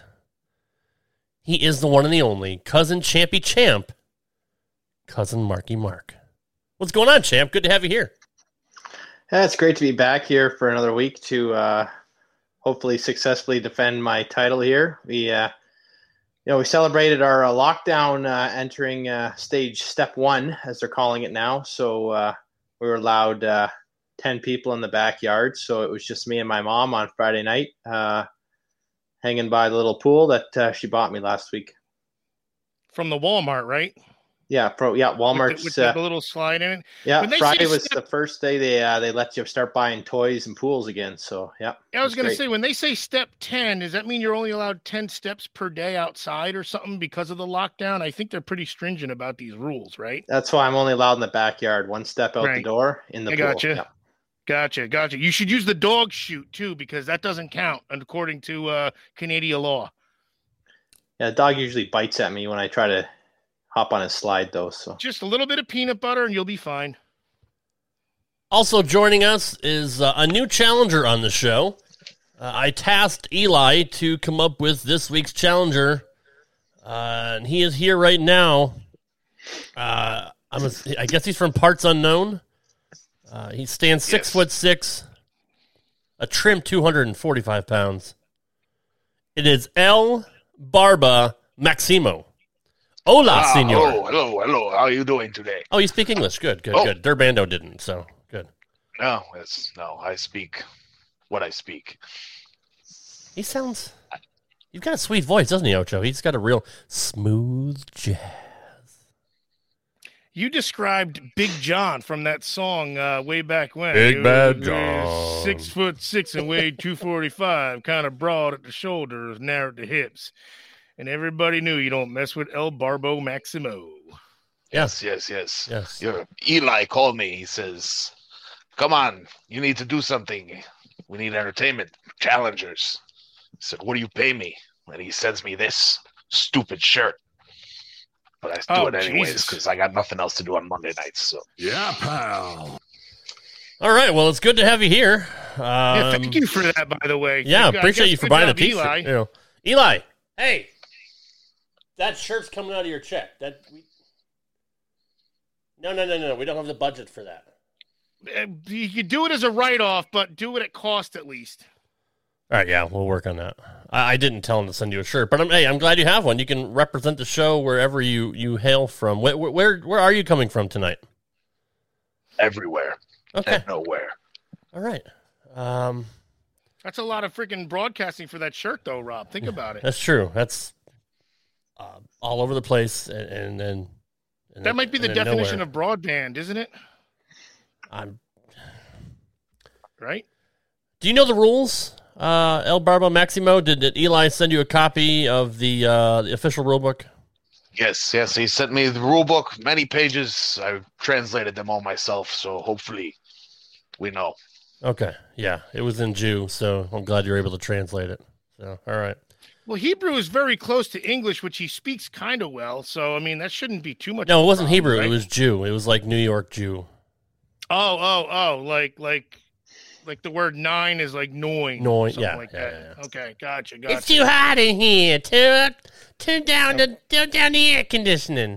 He is the one and the only cousin Champy Champ, cousin Marky Mark. What's going on, Champ? Good to have you here. Yeah, it's great to be back here for another week to uh, hopefully successfully defend my title here. We, uh, you know, we celebrated our uh, lockdown uh, entering uh, stage step one, as they're calling it now. So uh, we were allowed uh, ten people in the backyard. So it was just me and my mom on Friday night, uh, hanging by the little pool that uh, she bought me last week. From the Walmart, right? Yeah, pro. Yeah, Walmart's. With the, with uh, the little slide in it. Yeah, Friday was step, the first day they uh, they let you start buying toys and pools again. So yeah, I was going to say, when they say step ten, does that mean you're only allowed ten steps per day outside or something because of the lockdown? I think they're pretty stringent about these rules, right? That's why I'm only allowed in the backyard. One step out right. the door in the I pool. Gotcha. Yeah. Gotcha. Gotcha. You should use the dog chute too, because that doesn't count according to uh, Canadian law. Yeah, the dog usually bites at me when I try to hop on his slide, though. So just a little bit of peanut butter and you'll be fine. Also joining us is uh, a new challenger on the show. Uh, I tasked Eli to come up with this week's challenger, uh, and he is here right now. Uh, I'm a, I guess he's from parts unknown. Uh, he stands six yes. foot six, a trim two hundred forty-five pounds. It is El Barba Maximo. Hola, ah, senor. Oh, hello, hello. How are you doing today? Oh, you speak English. Good, good, oh. good. Durbando didn't, so good. No, it's, no, I speak what I speak. He sounds... You've got a sweet voice, doesn't he, Ocho? He's got a real smooth jazz. You described Big John from that song uh, way back when. Big Bad John. Six foot six and weighed two forty-five, kind of broad at the shoulders, narrow at the hips. And everybody knew you don't mess with El Barbo Maximo. Yes, yes, yes. Yes. Your Eli called me. He says, come on, you need to do something. We need entertainment. Challengers. I said, what do you pay me? And he sends me this stupid shirt. But I do oh, it anyways because I got nothing else to do on Monday nights. So yeah, pal. All right, well, it's good to have you here. Um, yeah, thank you for that, by the way. Yeah, I appreciate you for buying job, a t-shirt. Eli. You know. Eli, hey. That shirt's coming out of your check. That we... No, no, no, no. We don't have the budget for that. Uh, you could do it as a write-off, but do it at cost at least. All right, yeah, we'll work on that. I, I didn't tell him to send you a shirt, but I'm, hey, I'm glad you have one. You can represent the show wherever you, you hail from. Where, where where are you coming from tonight? Everywhere. Okay. And nowhere. All right. Um, That's a lot of freaking broadcasting for that shirt, though, Rob. Think about it. That's true. That's uh, all over the place, and and, and, and that might be the definition nowhere. of broadband, isn't it? I'm right. Do you know the rules, uh, El Barbo Maximo? Did, did Eli send you a copy of the, uh, the official rule book? Yes, yes. He sent me the rule book, many pages. I translated them all myself, so hopefully we know. Okay, yeah. It was in Jew, so I'm glad you're able to translate it. So, all right. Well, Hebrew is very close to English, which he speaks kind of well. So, I mean, that shouldn't be too much. No, it wasn't problem, Hebrew. right? It was Jew. It was like New York Jew. Oh, oh, oh, like, like, like the word nine is like noin. Noin, something yeah, like yeah, that. yeah, yeah. Okay, gotcha, gotcha. It's too hot in here. Turn, turn down the turn down the air conditioning.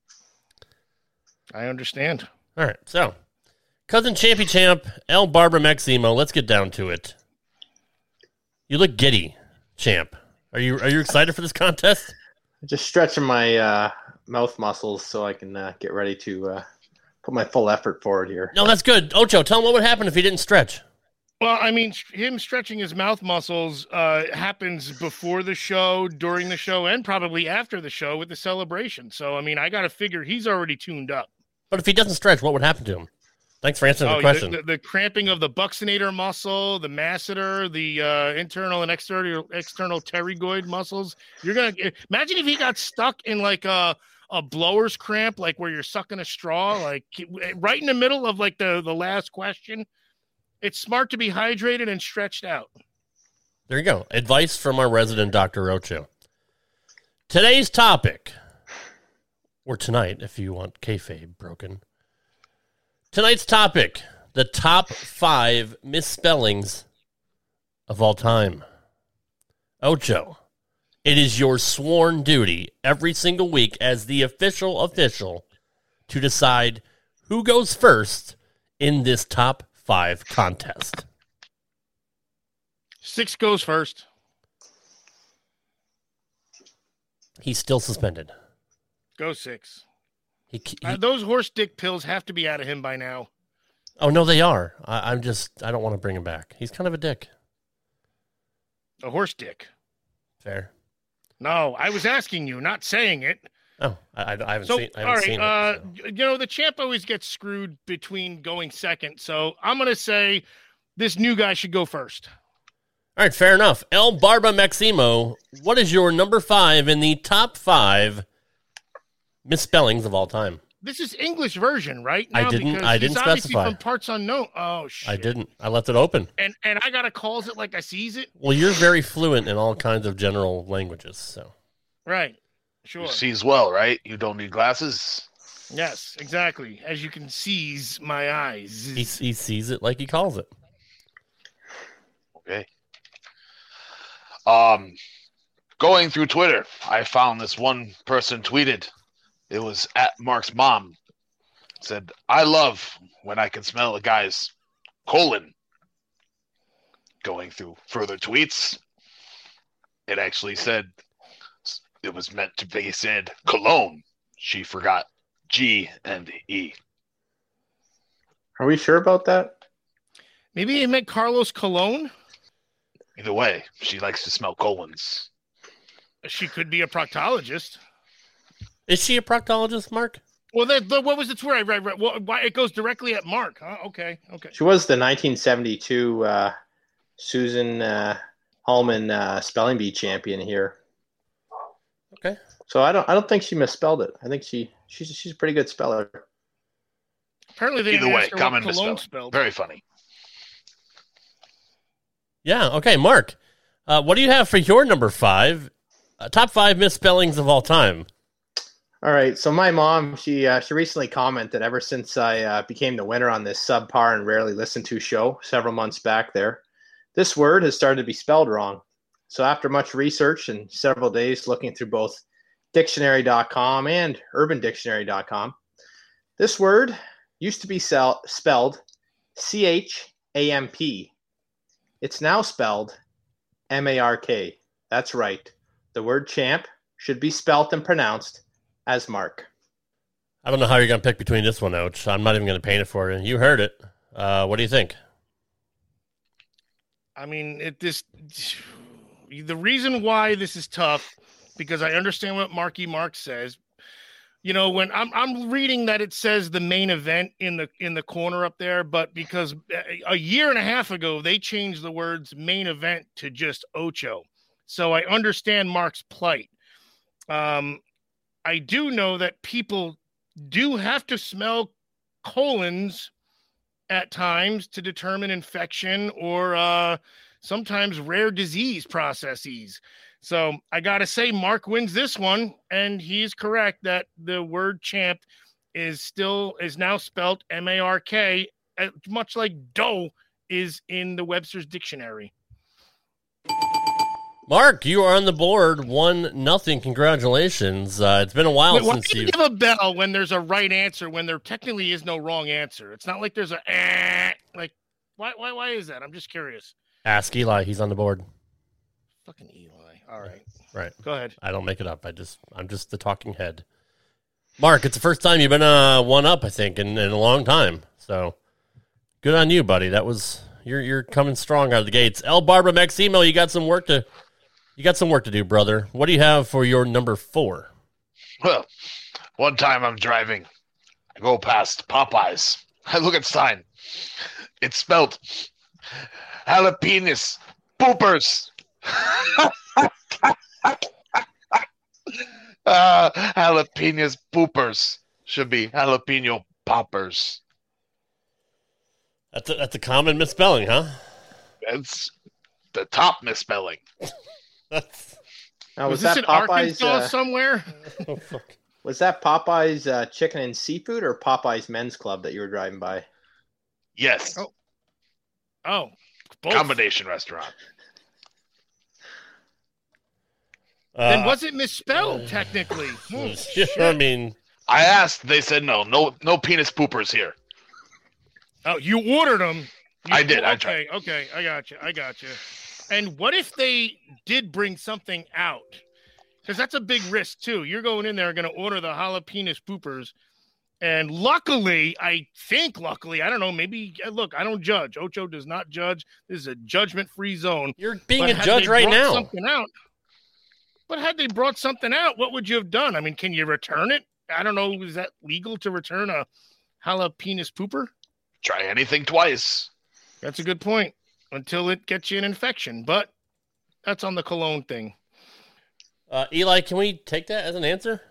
I understand. All right, so cousin Champy Champ, El Barba Maximo. Let's get down to it. You look giddy, Champ. Are you are you excited for this contest? Just stretching my uh, mouth muscles so I can uh, get ready to uh, put my full effort forward here. No, that's good. Ocho, tell him what would happen if he didn't stretch. Well, I mean, him stretching his mouth muscles uh, happens before the show, during the show, and probably after the show with the celebration. So, I mean, I got to figure he's already tuned up. But if he doesn't stretch, what would happen to him? Thanks for answering oh, the question. The, the, the cramping of the buccinator muscle, the masseter, the uh, internal and external external pterygoid muscles. You're gonna imagine if he got stuck in like a a blower's cramp, like where you're sucking a straw, like right in the middle of like the, the last question. It's smart to be hydrated and stretched out. There you go. Advice from our resident Doctor Ocho. Today's topic, or tonight, if you want kayfabe broken. Tonight's topic, the top five misspellings of all time. Ocho, it is your sworn duty every single week as the official official to decide who goes first in this top five contest. Six goes first. He's still suspended. Go six. He, he, Uh, those horse dick pills have to be out of him by now. oh, no, they are. I, I'm just, I don't want to bring him back. He's kind of a dick. A horse dick. Fair. No, I was asking you, not saying it. Oh, I, I haven't So, seen, I all haven't right, seen uh, it. So. you know, the champ always gets screwed between going second. So I'm going to say this new guy should go first. All right, fair enough. El Barba Maximo, what is your number five in the top five misspellings of all time? This is English version, right? I Now, didn't- because I didn't he's obviously specify. from parts unknown. Oh, shit. I didn't. I left it open. And and I got to calls it like I sees it? Well, you're very fluent in all kinds of general languages, so. Right. Sure. You sees well, right? You don't need glasses. Yes, exactly. As you can seize my eyes. He, he sees it like he calls it. Okay. Um, going through Twitter, I found this one person tweeted. It was at Mark's mom. It said, "I love when I can smell a guy's colon." Going through further tweets, it actually said it was meant to be said cologne. She forgot G and E. Are we sure about that? Maybe he meant Carlos Colon. Either way, she likes to smell colons. She could be a proctologist. Is she a proctologist, Mark? Well, the, the, what was the Twitter I read? read well, why it goes directly at Mark? Huh? Okay, okay. She was the nineteen seventy-two uh, Susan uh, Hallman uh, spelling bee champion here. Okay. So I don't I don't think she misspelled it. I think she she's she's a pretty good speller. Apparently, they Either didn't way, ask her common what Cologne misspelling. spelled. Very funny. Yeah, okay, Mark. Uh, what do you have for your number five? Uh, top five misspellings of all time. All right. So my mom, she uh, she recently commented ever since I uh, became the winner on this subpar and rarely listened to show several months back there, this word has started to be spelled wrong. So after much research and several days looking through both dictionary dot com and urban dictionary dot com, this word used to be sell- spelled C H A M P. It's now spelled M A R K. That's right. The word champ should be spelt and pronounced as Mark. I don't know how you're going to pick between this one, Ouch. I'm not even going to paint it for you. You heard it. Uh, what do you think? I mean, it this the reason why this is tough, because I understand what Marky Mark says. You know, when I'm I'm reading that it says the main event in the in the corner up there, but because a year and a half ago they changed the words main event to just Ocho. So I understand Mark's plight. Um, I do know that people do have to smell colons at times to determine infection or uh, sometimes rare disease processes. So I got to say Mark wins this one, and he's correct that the word champ is still is now spelt M A R K, much like dough is in the Webster's dictionary. Mark, you are on the board. One nothing. Congratulations. Uh, it's been a while Wait, why since do you you. give a bell when there's a right answer when there technically is no wrong answer? It's not like there's a eh, like why why why is that? I'm just curious. Ask Eli. He's on the board. Fucking Eli. All right. Right. Go ahead. I don't make it up. I just I'm just the talking head. Mark, it's the first time you've been uh, one up, I think, in, in a long time. So good on you, buddy. That was you're you're coming strong out of the gates. El Barbara Maximo, you got some work to you got some work to do, brother. What do you have for your number four? Well, one time I'm driving. I go past Popeyes. I look at sign. It's spelled jalapenos poopers. Uh, jalapenos poopers should be jalapeno poppers. That's a, that's a common misspelling, huh? That's the top misspelling. That's Now, Was, was, this that in Popeyes? Arkansas Uh, somewhere? oh, fuck. was that Popeyes uh, Chicken and Seafood or Popeyes Men's Club that you were driving by? Yes, Oh. Oh, both. combination restaurant. Then Uh, was it misspelled technically? Hmm, I shit. mean, I asked. They said no. No, no penis poopers here. Oh, you ordered them. You, I did, I Okay, okay, I got you. I got you. And what if they did bring something out? Because that's a big risk too. You're going in there, going to order the jalapenos poopers, and luckily, I think luckily, I don't know. Maybe look, I don't judge. Ocho does not judge. This is a judgment-free zone. you're being But a had judge they right brought now. Something out. But had they brought something out, what would you have done? I mean, can you return it? I don't know. Is that legal to return a jalapenos pooper? Try anything twice. That's a good point. Until it gets you an infection, but that's on the cologne thing. Uh, Eli, can we take that as an answer?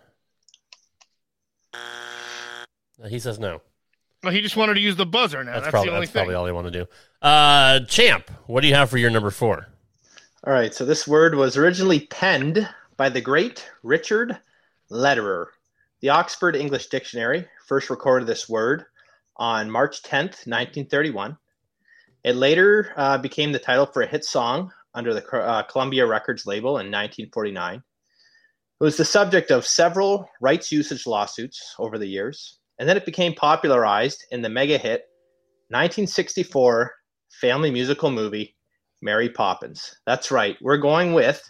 Uh, he says no. Well, he just wanted to use the buzzer now. That's, That's, probably the only that's thing. probably all they want to do. Uh, Champ, what do you have for your number four? All right, so this word was originally penned by the great Richard Lederer. The Oxford English Dictionary first recorded this word on March tenth, nineteen thirty-one. It later uh, became the title for a hit song under the uh, Columbia Records label in nineteen forty-nine. It was the subject of several rights usage lawsuits over the years, and then it became popularized in the mega hit nineteen sixty-four family musical movie, Mary Poppins. That's right, we're going with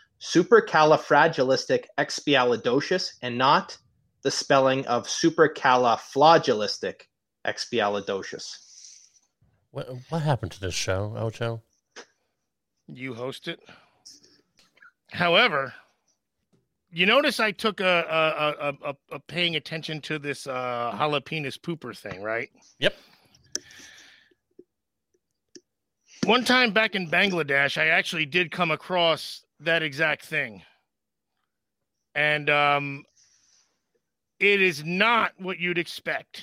supercalifragilisticexpialidocious and not the spelling of supercalifragilisticexpialidocious. What what happened to this show, Ocho? You host it. However, you notice I took a a, a, a, a paying attention to this uh, jalapenos pooper thing, right? Yep. One time back in Bangladesh, I actually did come across that exact thing. And um, it is not what you'd expect.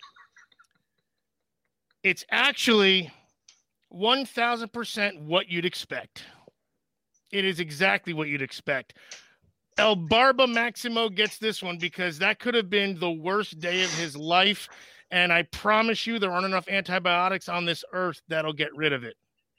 It's actually one thousand percent what you'd expect. It is exactly what you'd expect. El Barba Maximo gets this one because that could have been the worst day of his life. And I promise you there aren't enough antibiotics on this earth that'll get rid of it.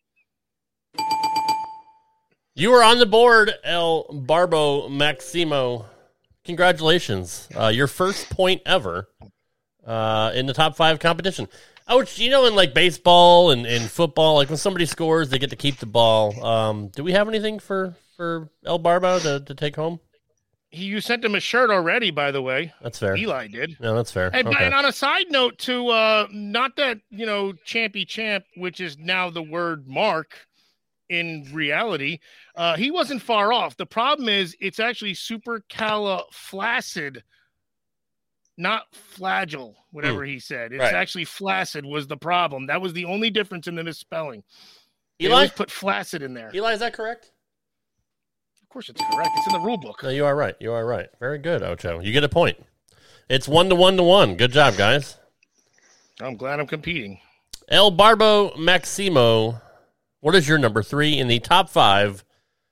You are on the board, El Barbo Maximo. Congratulations. Uh, your first point ever uh, in the top five competition. Ouch, you know, in like baseball and, and football, like when somebody scores, they get to keep the ball. Um, do we have anything for, for El Barbo to, to take home? He, you sent him a shirt already, by the way. That's fair. Eli did. No, that's fair. And, Okay. and on a side note, to uh, not that, you know, Champy Champ, which is now the word mark in reality, uh, he wasn't far off. The problem is it's actually supercaliflaccid, not flagell, whatever he said. It's Right. actually flaccid was the problem. That was the only difference in the misspelling. They Eli? always put flaccid in there. Eli, is that correct? Of course it's correct. It's in the rule book. No, you are right. You are right. Very good, Ocho. You get a point. It's one to one to one. Good job, guys. I'm glad I'm competing. El Barbo Maximo, what is your number three in the top five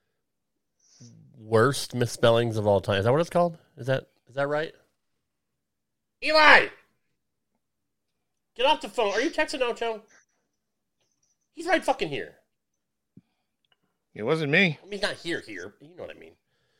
worst misspellings of all time? Is that what it's called? Is that is that right? Eli! Get off the phone. Are you texting Ocho? He's right fucking here. It wasn't me. I mean, he's not here here. But you know what I mean.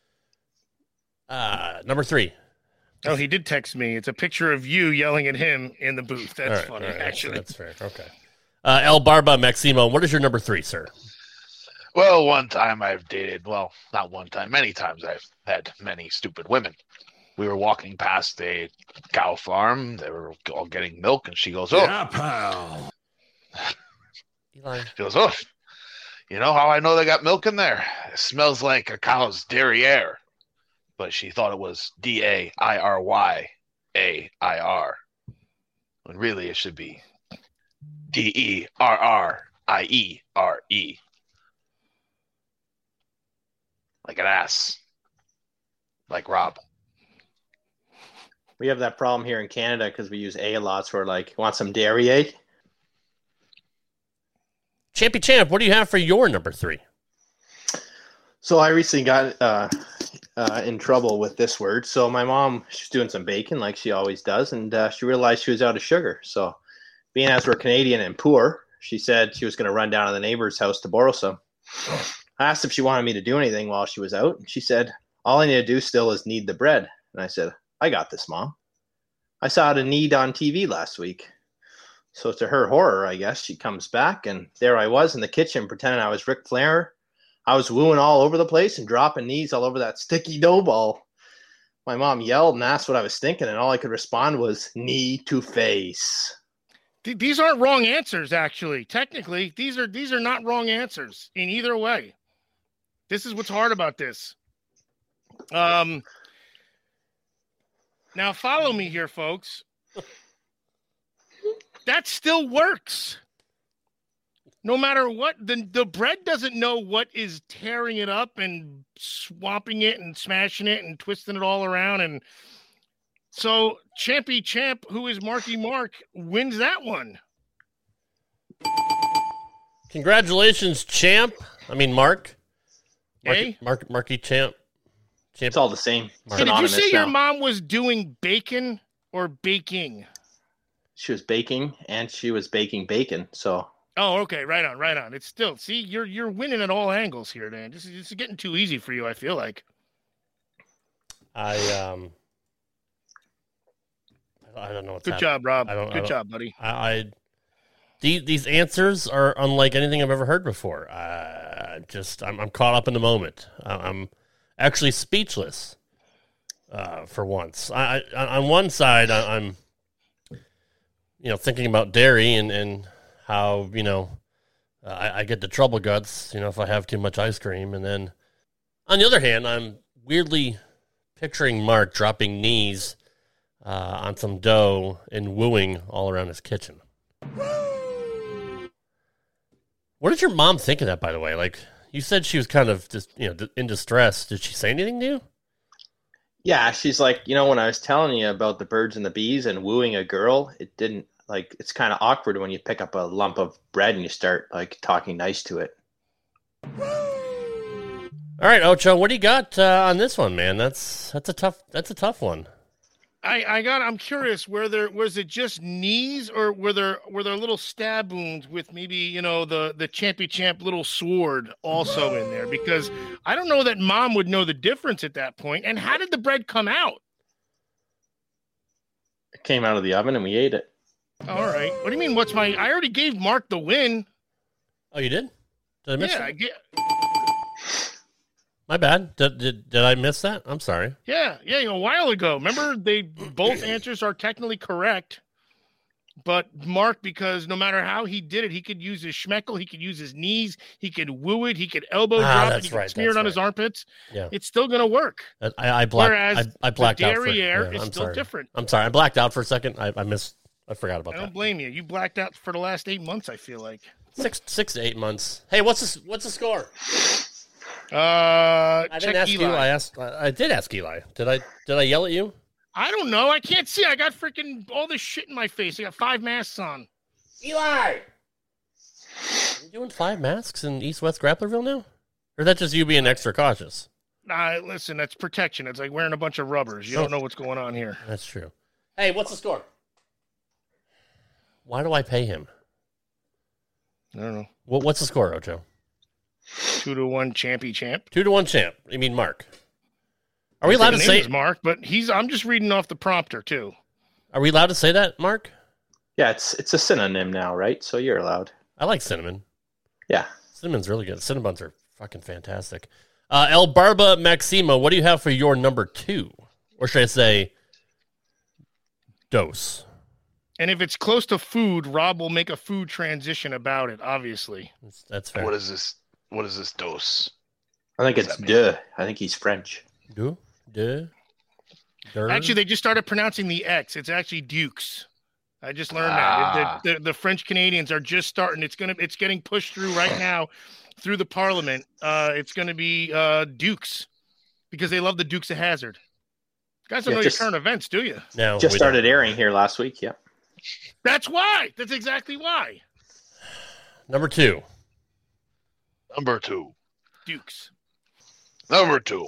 Uh, number three. Oh, he did text me. It's a picture of you yelling at him in the booth. That's All right, funny, all right, actually. That's, that's fair. Okay. Uh, El Barba Maximo, what is your number three, sir? Well, one time I've dated, well, not one time, many times I've had many stupid women. We were walking past a cow farm. They were all getting milk, and she goes, oh, Yeah, pal. Eli. she goes, oh, you know how I know they got milk in there? It smells like a cow's derriere. But she thought it was D A I R Y A I R. When really it should be D E R R I E R E. Like an ass. like Rob. We have that problem here in Canada because we use A a lot. So we're like, want some dairy egg? Champy Champ, what do you have for your number three? So I recently got uh, uh, in trouble with this word. So my mom, she's doing some baking like she always does, and uh, she realized she was out of sugar. So being as we're Canadian and poor, she said she was going to run down to the neighbor's house to borrow some. I asked if she wanted me to do anything while she was out, and she said, all I need to do still is knead the bread. And I said, I got this, Mom. I saw how to knead on T V last week. So to her horror, I guess, she comes back, and there I was in the kitchen pretending I was Ric Flair. I was wooing all over the place and dropping knees all over that sticky dough ball. My mom yelled and asked what I was thinking, and all I could respond was knee to face. Th- These aren't wrong answers, actually. Technically, these are these are not wrong answers in either way. This is what's hard about this. Um. Now, follow me here, folks. That still works. No matter what, the, the bread doesn't know what is tearing it up and swamping it and smashing it and twisting it all around. And so Champy Champ, who is Marky Mark, wins that one. Congratulations, Champ. I mean, Mark. Marky, Hey? Mark, Marky Champ. Champ. It's all the same. Hey, Hey, did you Synonymous say your now. mom was doing bacon or baking? She was baking, and she was baking bacon. So Oh, okay. Right on, right on. It's still, see, you're you're winning at all angles here, Dan. This is, this is getting too easy for you, I feel like. I um. I don't know what's Good happening. job, Rob. I don't- I Good don't- job, buddy. I, I these these answers are unlike anything I've ever heard before. Uh, just I'm I'm caught up in the moment. I, I'm actually speechless. Uh, for once, I, I on one side I, I'm, you know, thinking about dairy and and how you know uh, I, I get the trouble guts. You know, if I have too much ice cream, and then on the other hand, I'm weirdly picturing Mark dropping knees uh, on some dough and wooing all around his kitchen. What did your mom think of that, by the way? Like, you said she was kind of just, you know, in distress. Did she say anything to you? yeah, she's like, you know, when I was telling you about the birds and the bees and wooing a girl, it didn't like, it's kind of awkward when you pick up a lump of bread and you start like talking nice to it. All right, Ocho, what do you got uh, on this one, man? That's that's a tough that's a tough one. I, I got. I'm curious. Were there was it just knees, or were there were there little stab wounds with maybe you know the the Champy Champ little sword also in there? Because I don't know that Mom would know the difference at that point. And how did the bread come out? It came out of the oven and we ate it. All right. What do you mean? What's my? I already gave Mark the win. Oh, you did? Did I miss Yeah, that? I get. My bad. Did, did did I miss that? I'm sorry. Yeah, yeah, a while ago. Remember, they both answers are technically correct, but Mark, because no matter how he did it, he could use his schmeckle, he could use his knees, he could woo it, he could elbow Ah, drop it, that's he could right, smear it that's on his right. ararmpits. Yeah. It's still gonna work. I I blacked Whereas I, I blacked the out for derriere yeah, is I'm still sorry. different. I'm sorry. I blacked out for a second. I, I missed. I forgot about I don't that. blame you. You blacked out for the last eight months. I feel like. Six six to eight months. Hey, what's this? What's the score? Uh, I didn't check ask Eli. you. I asked. I, I did ask Eli. Did I? Did I yell at you? I don't know. I can't see. I got freaking all this shit in my face. I got five masks on. Eli. You doing five masks in East West Grapplerville now? Or is that just you being extra cautious? Nah, listen, that's protection. It's like wearing a bunch of rubbers. You don't know what's going on here. That's true. Hey, what's the score? Why do I pay him? I don't know. What, what's the score, Ocho? Two to one, Champy Champ. Two to one champ. You mean Mark? Are we allowed to His name say? is Mark, but he's. I'm just reading off the prompter too. Are we allowed to say that, Mark? Yeah, it's it's a synonym now, right? So you're allowed. I like cinnamon. Yeah. Cinnamon's really good. Cinnamon buns are fucking fantastic. Uh, El Barba Maximo, what do you have for your number two? Or should I say, dose? And if it's close to food, Rob will make a food transition about it. Obviously, That's, that's fair. What is this? What is this dose? I think What it's does that duh. I think he's French. Do? Do? Der? actually, they just started pronouncing the X. It's actually Dukes. I just learned Ah. that the, the, the French Canadians are just starting. It's gonna. It's getting pushed through right now through the Parliament. Uh, it's gonna be uh, Dukes. because they love the Dukes of Hazzard. You guys don't Yeah, know just- your current events, do you? No, Just we started don't. airing here last week. Yeah. That's why. That's exactly why. Number two. Number two. Dukes. Number two.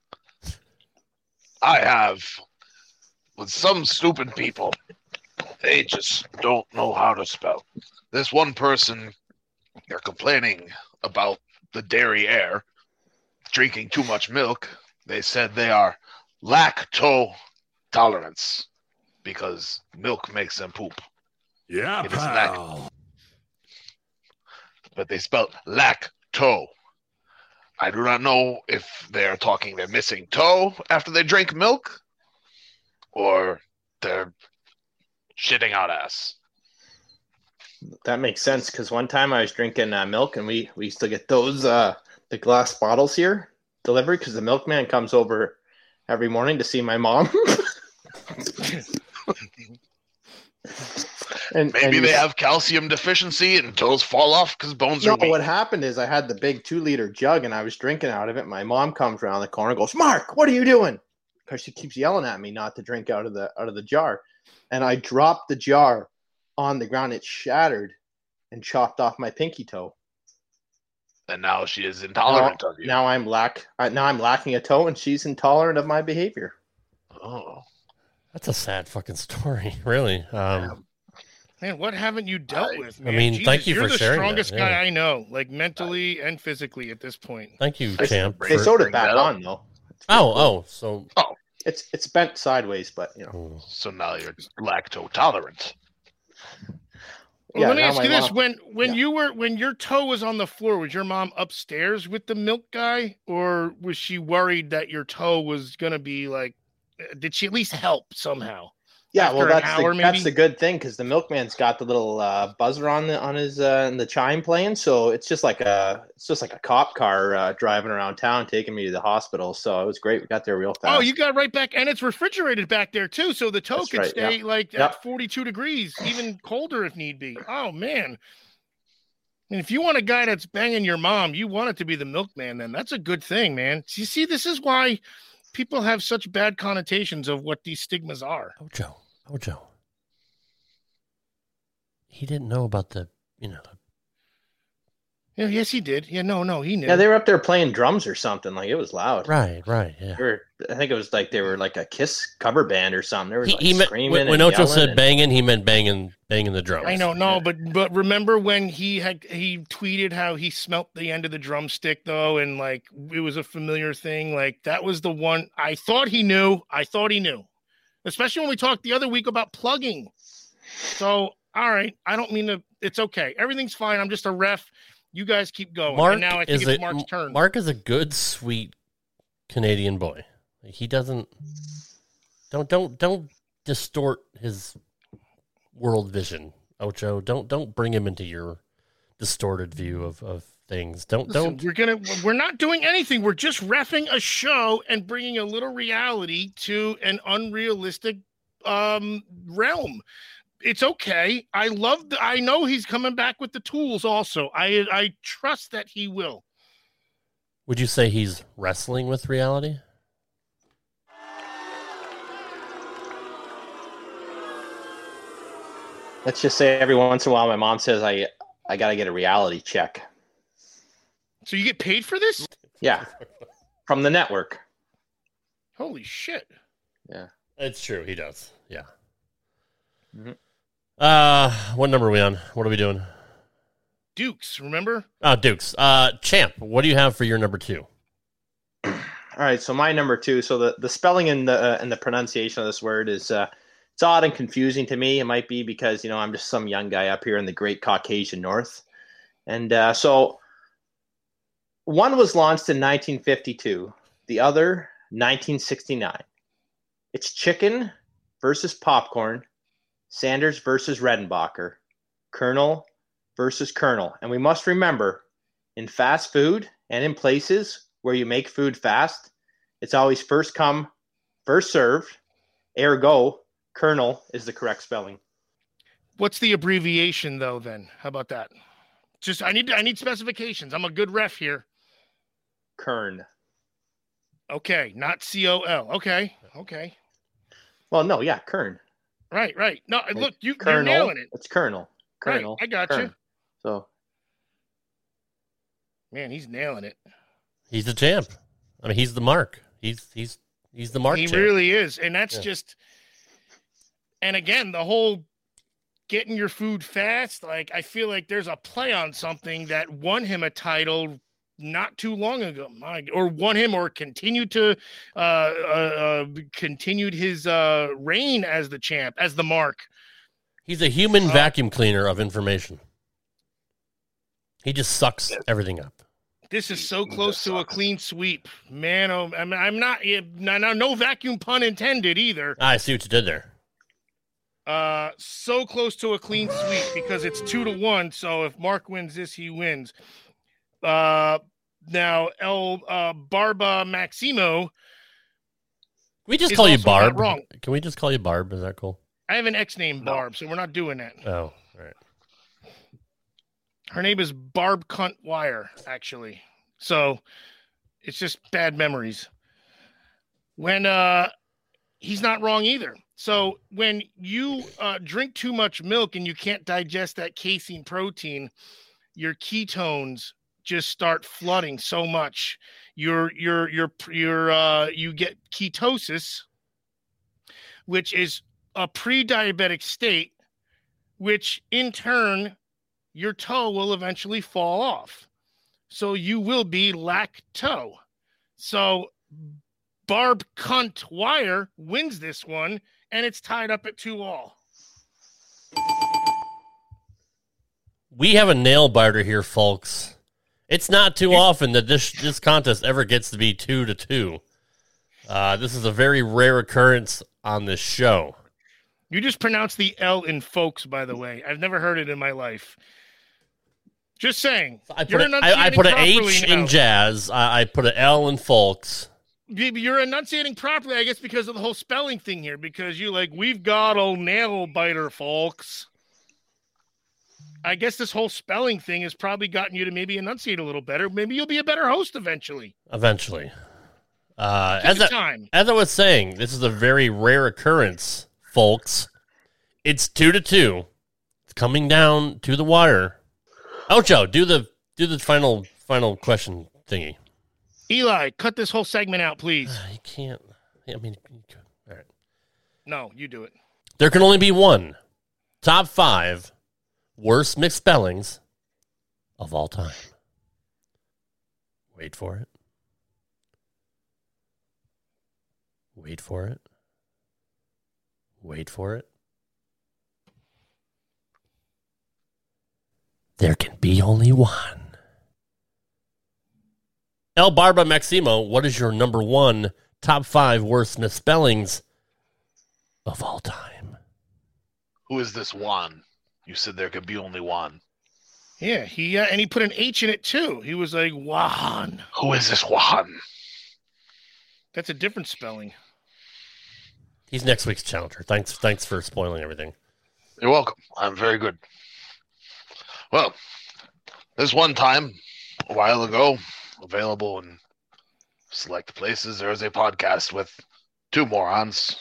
I have with some stupid people. They just don't know how to spell. This one person, they're complaining about the dairy air, drinking too much milk. They said they are lacto tolerance because milk makes them poop. Yeah, It is lack. pal. But they spelled lacto. I do not know if they are talking they're missing toe after they drink milk, or they're shitting out ass. That makes sense because one time I was drinking uh, milk and we, we used to get those uh, the glass bottles here delivered because the milkman comes over every morning to see my mom. and Maybe and they you- have calcium deficiency and toes fall off because bones No, are weak. what happened is I had the big two liter jug and I was drinking out of it. My mom comes around the corner and goes, "Mark, what are you doing?" Because she keeps yelling at me not to drink out of the out of the jar. And I dropped the jar on the ground. It shattered and chopped off my pinky toe. And now she is intolerant of you. Now I'm lack uh, now I'm lacking a toe and she's intolerant of my behavior. Oh. That's a sad fucking story, really. Um, Man, what haven't you dealt I- with, I man? mean, Jesus, thank you you're for the sharing that, strongest yeah. guy I know, like mentally and physically at this point. thank you, They- champ. They for- sewed it bring back that up. on though. It's pretty oh, cool. oh, so It's it's bent sideways, but you know. oh. So now you're lacto tolerant. Well, Yeah, let me now ask my you this: mom- when when yeah. you were when your toe was on the floor, was your mom upstairs with the milk guy, or was she worried that your toe was gonna be like? uh, Did she at least help somehow? Yeah, After well, an that's hour, the, maybe? that's the good thing because the milkman's got the little uh, buzzer on the on his uh, and the chime playing, so it's just like a it's just like a cop car uh, driving around town, taking me to the hospital. So it was great. We got there real fast. Oh, you got right back, and it's refrigerated back there too, so the toe That's could right, stay like Yep. at forty-two degrees, even colder if need be. Oh man! And if you want a guy that's banging your mom, you want it to be the milkman. Then that's a good thing, man. You see, this is why people have such bad connotations of what these stigmas are. Ojo, Ojo. He didn't know about the, you know, Yeah, yes, he did. Yeah, no, no, he knew. yeah, they were up there playing drums or something. Like it was loud. right, right, yeah. They were, I think it was like they were like a Kiss cover band or something. They were He, like he meant, screaming when, when and Ocho yelling said and- banging, he meant banging, banging the drums. I know, no, but but remember when he had he tweeted how he smelt the end of the drumstick though, and like it was a familiar thing. Like that was the one I thought he knew. I thought he knew, especially when we talked the other week about plugging. So all right, I don't mean to. It's okay. Everything's fine. I'm just a ref. You guys keep going. Mark and now I think is it's a, Mark's turn. Mark is a good, sweet Canadian boy. He doesn't don't don't don't distort his world vision, Ocho. Don't don't bring him into your distorted view of, of things. Don't Listen, don't we're gonna we're not doing anything. We're just reffing a show and bringing a little reality to an unrealistic um realm. It's okay. I love the, I know he's coming back with the tools also. I I trust that he will. Would you say he's wrestling with reality? Let's just say every once in a while, my mom says I I got to get a reality check. So you get paid for this? Yeah, from the network. Holy shit. It's true, he does. Yeah. Mhm. Uh what number are we on? What are we doing? Dukes, remember? Oh, Dukes. Uh Champ, what do you have for your number two? All right, so my number two. So the, the spelling and the uh, and the pronunciation of this word is uh, it's odd and confusing to me. It might be because you know I'm just some young guy up here in the Great Caucasian North, and uh, so one was launched in nineteen fifty-two, the other nineteen sixty-nine. It's chicken versus popcorn, Sanders versus Redenbacher, Colonel versus Colonel, and we must remember in fast food and in places where you make food fast, it's always first come, first served. Ergo, Colonel is the correct spelling. What's the abbreviation though then? How about that? Just I need I need specifications. I'm a good ref here. Kern. Okay, not C O L. Okay, okay. Well, no, yeah, Kern. Right, right. No, Like look, you, you're Colonel. nailing it. It's Colonel. Right, Colonel. I got Kern. you. So, Man, he's nailing it. He's the champ. I mean, he's the mark. He's he's he's the mark He champ. really is, and that's Yeah. just. And again, the whole getting your food fast. Like I feel like there's a play on something that won him a title not too long ago, My- or won him, or continued to uh, uh, uh continued his uh reign as the champ, as the mark. He's a human Uh, vacuum cleaner of information. He just sucks everything up. This is so He close just to a sucks. clean sweep, man. Oh, I'm, I'm not. yeah, No, no, no vacuum pun intended either. I see what you did there. Uh, so close to a clean sweep because it's two to one. So if Mark wins this, he wins. Uh, now El uh, Barba Maximo. Can we just He's call you also not Barb? wrong. Can we just call you Barb? Is that cool? I have an ex named No. Barb, so we're not doing that. Oh, all right. Her name is Barb Cunt Wire, actually. So it's just bad memories. When uh, he's not wrong either. So when you uh, drink too much milk and you can't digest that casein protein, your ketones just start flooding so much. You're you're you're you're uh, you get ketosis, which is a pre-diabetic state, which in turn your toe will eventually fall off. So you will be lacto. So Barb Cunt Wire wins this one, and it's tied up at two all. We have a nail biter here, folks. It's not too often that this this contest ever gets to be two to two. Uh, this is a very rare occurrence on this show. You just pronounced the L in folks, by the way. I've never heard it in my life. Just saying. I put, You're a, I, I enunciating put an properly H now. in jazz. I, I put an L in folks. You- You're enunciating properly, I guess, because of the whole spelling thing here. Because you like, we've got a nail biter, folks. I guess this whole spelling thing has probably gotten you to maybe enunciate a little better. Maybe you'll be a better host eventually. Eventually. Uh, Take as, your I, time. as I was saying, this is a very rare occurrence, folks. It's two to two. It's coming down to the wire. Ocho, do the do the final final question thingy. Eli, cut this whole segment out, please. You can't. I mean, you could. All right. No, you do it. There can only be one top five worst misspellings of all time. Wait for it. Wait for it. Wait for it. There can be only one. El Barba Maximo, what is your number one top five worst misspellings of all time? Who is this Juan? You said there could be only one. Yeah, he uh, and he put an H in it too. He was like Juan. Who is this Juan? That's a different spelling. He's next week's challenger. Thanks, thanks for spoiling everything. You're welcome. I'm very good. Well, this one time, a while ago, available in select places, there was a podcast with two morons.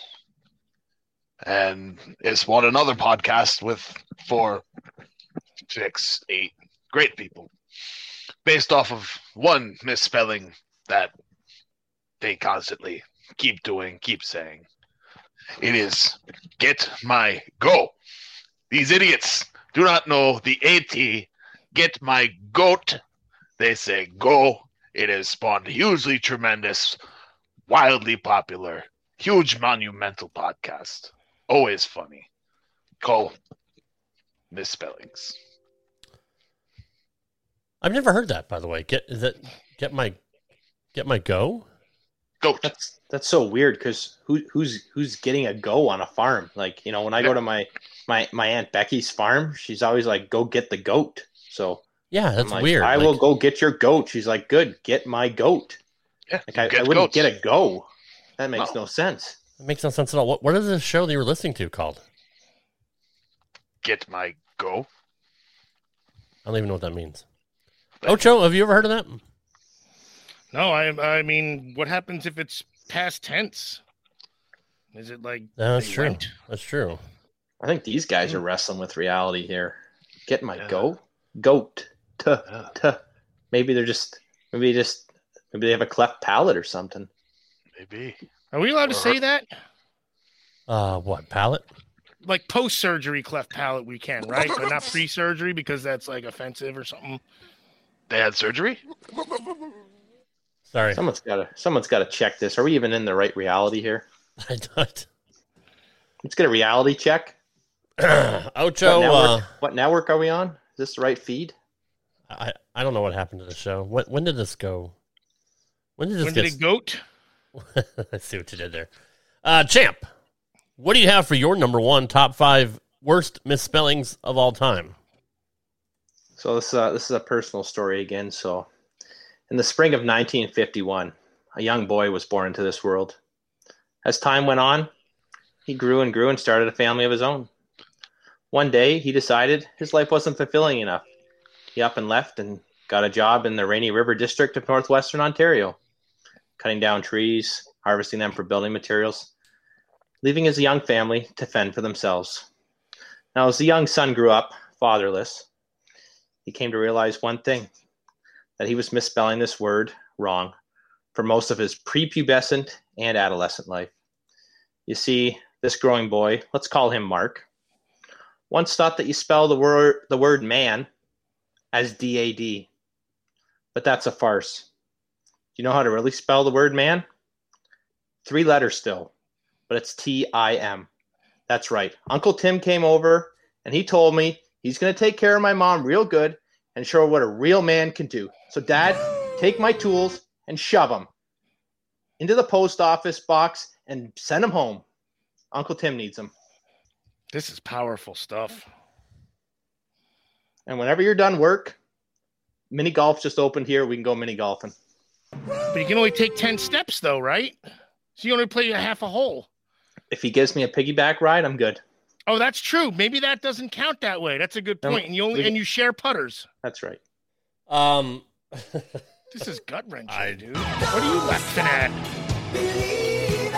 And it's one another podcast with four, six, eight great people. Based off of one misspelling that they constantly keep doing, keep saying. It is get my go. These idiots do not know the AT. Get my goat. They say go. It has spawned a hugely tremendous, wildly popular, huge monumental podcast. Always funny. Call misspellings. I've never heard that, by the way. Get is that get my get my go? Goat. that's that's so weird because who who's who's getting a go on a farm? Like, you know, when I go to my my my Aunt Becky's farm, she's always like, "Go get the goat." So Yeah, that's I'm like, weird. I Like, will go get your goat. She's like, "Good, get my goat." Yeah, Like you I, get I wouldn't goats. get a go. That makes No. no sense. It makes no sense at all. What what is the show that you were listening to called? Get my go. I don't even know what that means. Ocho, have you ever heard of that? No, I I mean, what happens if it's past tense? Is it like No, that's they true. went? That's true. I think these guys are wrestling with reality here. Get my Yeah. goat, goat, tuh, Yeah. tuh. Maybe they're just, maybe just, maybe they have a cleft palate or something. Maybe. Are we allowed to Or- say that? Uh, what, palate? Like post-surgery cleft palate, we can, right? But not pre-surgery because that's like offensive or something. They had surgery? Sorry. Someone's got to, someone's got to check this. Are we even in the right reality here? I don't. Let's get a reality check. Ocho, what, uh, network, what network are we on? Is this the right feed? I, I don't know what happened to the show. When, when did this go? When did this When get... did it goat? I see what you did there. Uh, Champ, what do you have for your number one top five worst misspellings of all time? So this uh, this is a personal story again. So, in the spring of nineteen fifty-one, a young boy was born into this world. As time went on, he grew and grew and started a family of his own. One day, he decided his life wasn't fulfilling enough. He up and left and got a job in the Rainy River District of Northwestern Ontario, cutting down trees, harvesting them for building materials, leaving his young family to fend for themselves. Now, as the young son grew up, fatherless, he came to realize one thing, that he was misspelling this word wrong for most of his prepubescent and adolescent life. You see, this growing boy, let's call him Mark, once thought that you spell the word the word man as D A D. But that's a farce. Do you know how to really spell the word man? Three letters still, but it's T I M. That's right. Uncle Tim came over and he told me he's going to take care of my mom real good and show her what a real man can do. So, Dad, take my tools and shove them into the post office box and send them home. Uncle Tim needs them. This is powerful stuff. And whenever you're done work, mini golf just opened here. We can go mini golfing. But you can only take ten steps, though, right? So you only play a half a hole. If he gives me a piggyback ride, I'm good. Oh, that's true. Maybe that doesn't count that way. That's a good No, point. And you only we- and you share putters. That's right. Um, This is gut wrenching, I- dude. What are you laughing at?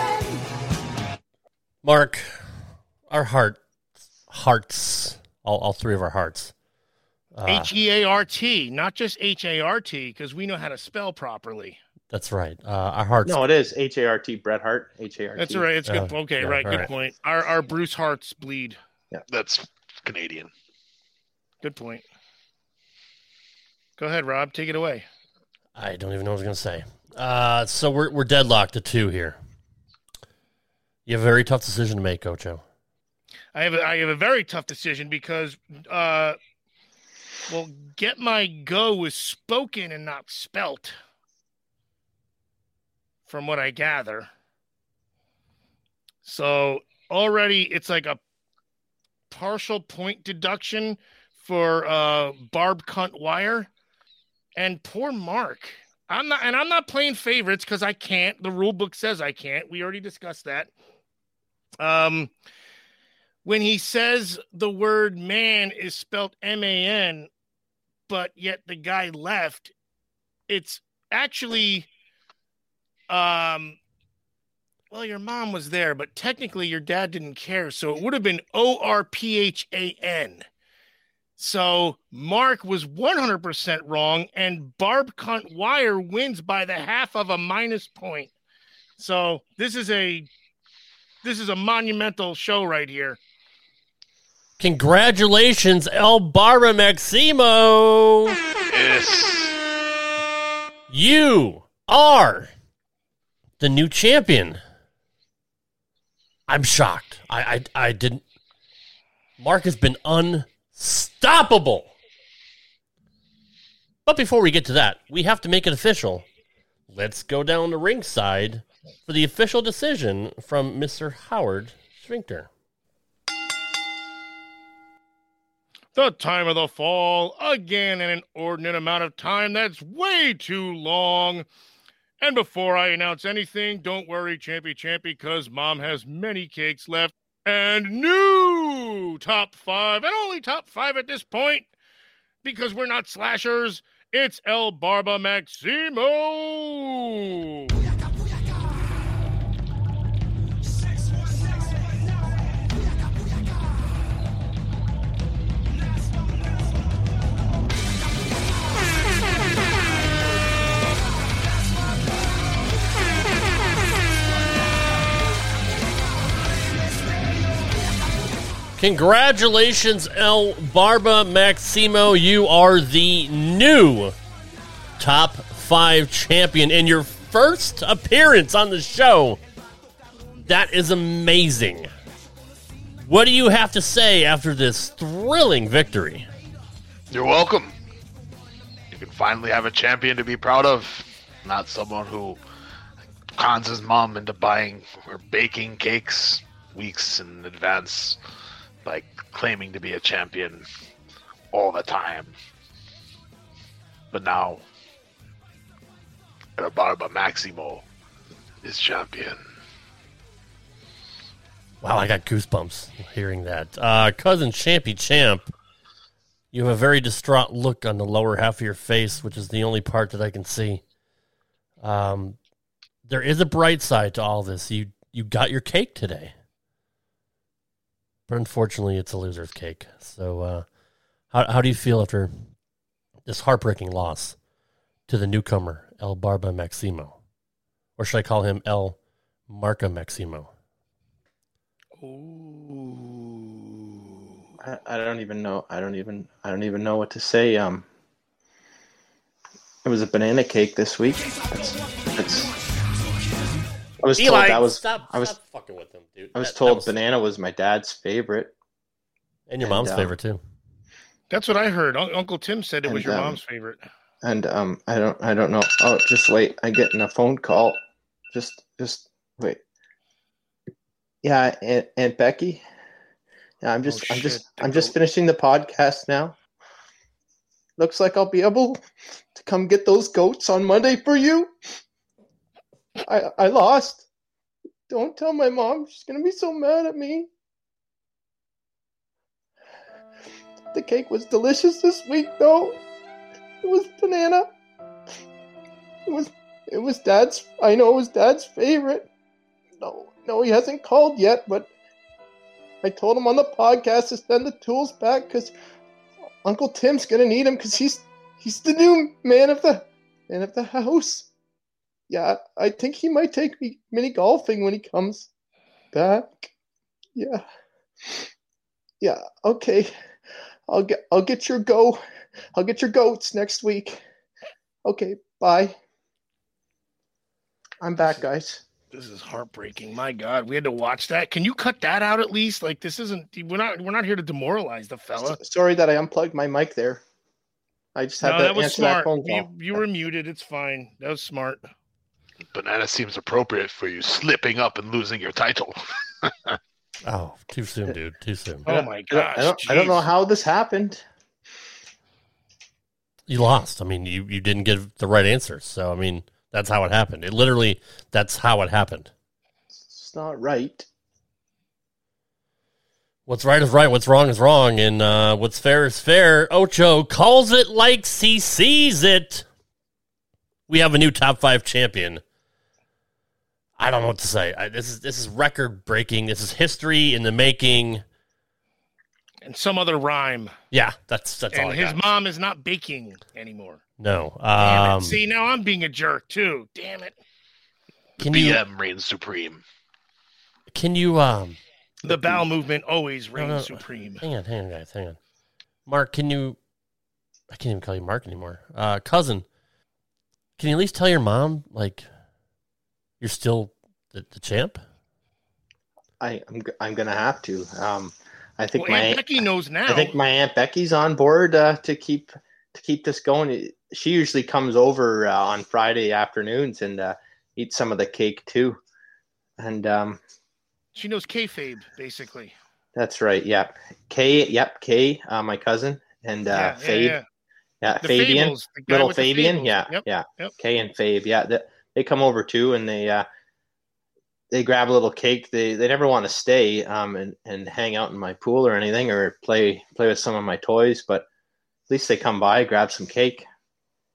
Mark, our heart, hearts, all, all three of our hearts. Uh, H E A R T, not just H A R T, because we know how to spell properly. that's right. Uh, our hearts. No, it is H A R T, Bret Hart, H A R T. That's all right. It's good. Uh, Okay, yeah, right. all Good right. point. Our our Bruce hearts bleed. That's Canadian. Good point. Go ahead, Rob. Take it away. I don't even know what I was going to say. Uh, so we're we're deadlocked at two here. You have a very tough decision to make, Ocho. I have a, I have a very tough decision because, uh, well, get my go was spoken and not spelt, from what I gather. So already it's like a partial point deduction for uh, Barb Cunt Wire, and poor Mark. I'm not, and I'm not playing favorites because I can't. The rule book says I can't. We already discussed that. Um, when he says the word man is spelled M A N, but yet the guy left, it's actually, um, well, your mom was there, but technically your dad didn't care. So it would have been O R P H A N. So Mark was one hundred percent wrong, and Barb Cunt Wire wins by the half of a minus point. So this is a this is a monumental show right here. Congratulations, El Barra Maximo. Yes. You are the new champion. I'm shocked. I, I, I didn't. Mark has been unstoppable. But before we get to that, we have to make it official. Let's go down to ringside for the official decision from Mister Howard Schwinkter. The time of the fall, again, an inordinate amount of time. That's way too long. And before I announce anything, don't worry, Champy Champy, because Mom has many cakes left. And new top five, and only top five at this point, because we're not slashers, It's El Barba Maximo. Congratulations, El Barba Maximo. You are the new top five champion in your first appearance on the show. That is amazing. What do you have to say after this thrilling victory? You're welcome. You can finally have a champion to be proud of, not someone who cons his mom into buying or baking cakes weeks in advance by claiming to be a champion all the time. But now, El Barba Maximo is champion. Wow, I got goosebumps hearing that. Uh, Cousin Champy Champ, you have a very distraught look on the lower half of your face, which is the only part that I can see. Um, there is a bright side to all this. You you got your cake today. But unfortunately, it's a loser's cake. So uh, how how do you feel after this heartbreaking loss to the newcomer, El Barba Maximo? Or should I call him El Marca Maximo? Ooh. I, I don't even know. I don't even. I don't even know what to say. Um, it was a banana cake this week. That's. that's I was Eli, told that was. stop, I was. stop fucking with him, dude. I was That- told that was- banana was my dad's favorite. and your and, mom's um, favorite too. That's what I heard. Un- Uncle Tim said it was And, your um, mom's favorite. And um, I don't. I don't know. Oh, just wait. I'm getting a phone call. Just. Just wait. Yeah, Aunt, Aunt Becky. Yeah, I'm just. Oh, I'm shit, just. the I'm just goat. finishing the podcast now. Looks like I'll be able to come get those goats on Monday for you. I I lost. Don't tell my mom. She's gonna be so mad at me. The cake was delicious this week, though. It was banana. It was. It was Dad's. I know it was Dad's favorite. No, no, he hasn't called yet, but I told him on the podcast to send the tools back because Uncle Tim's gonna need him because he's he's the new man of the man of the house. Yeah, I think he might take me mini golfing when he comes back. Yeah, yeah. Okay, I'll get I'll get your go. I'll get your goats next week. Okay, bye. I'm back, guys. This is heartbreaking. My God, we had to watch that. Can you cut that out at least? Like, this isn't. We're not. We're not here to demoralize the fella. Sorry that I unplugged my mic there. I just had No, to that was answer smart. that phone You, call. you were muted. It's fine. That was smart. Banana seems appropriate for you slipping up and losing your title. Oh, too soon, dude. Too soon. Oh my I don't, gosh. I don't, I don't know jeez. how this happened. You lost. I mean, you, you didn't give the right answers. So, I mean, that's how it happened. It literally, that's how it happened. It's not right. What's right is right. What's wrong is wrong. And uh, what's fair is fair. Ocho calls it like he sees it. We have a new top five champion. I don't know what to say. I, this is this is record breaking. This is history in the making. And some other rhyme. Yeah, that's that's all And I his got. mom is not baking anymore. No. Damn Um, it. See, now I'm being a jerk too. Damn it. can B you M reigns supreme. can you um The bowel movement always No, reigns no. supreme. hang on, hang on, guys, hang on. Mark, can you? I can't even call you Mark anymore. Uh, cousin, can you at least tell your mom like you're still the, the champ? I, I'm, g- I'm gonna have to. Um, I think Well, my Aunt Becky knows now. I think my Aunt Becky's on board uh, to keep to keep this going. She usually comes over uh, on Friday afternoons and uh, eats some of the cake too. And um, She knows kayfabe, basically. that's right. Yep. Kay. Yep. Kay. Uh, my cousin and uh, yeah, yeah, Fabe. yeah. Yeah, The Fabian, Fables, the guy little with the Fabian, Fables. yeah, Yep, yeah, yep. Kay and Fabe, yeah, they, they come over too, and they uh, they grab a little cake. They they never want to stay um and, and hang out in my pool or anything or play play with some of my toys, but at least they come by, grab some cake.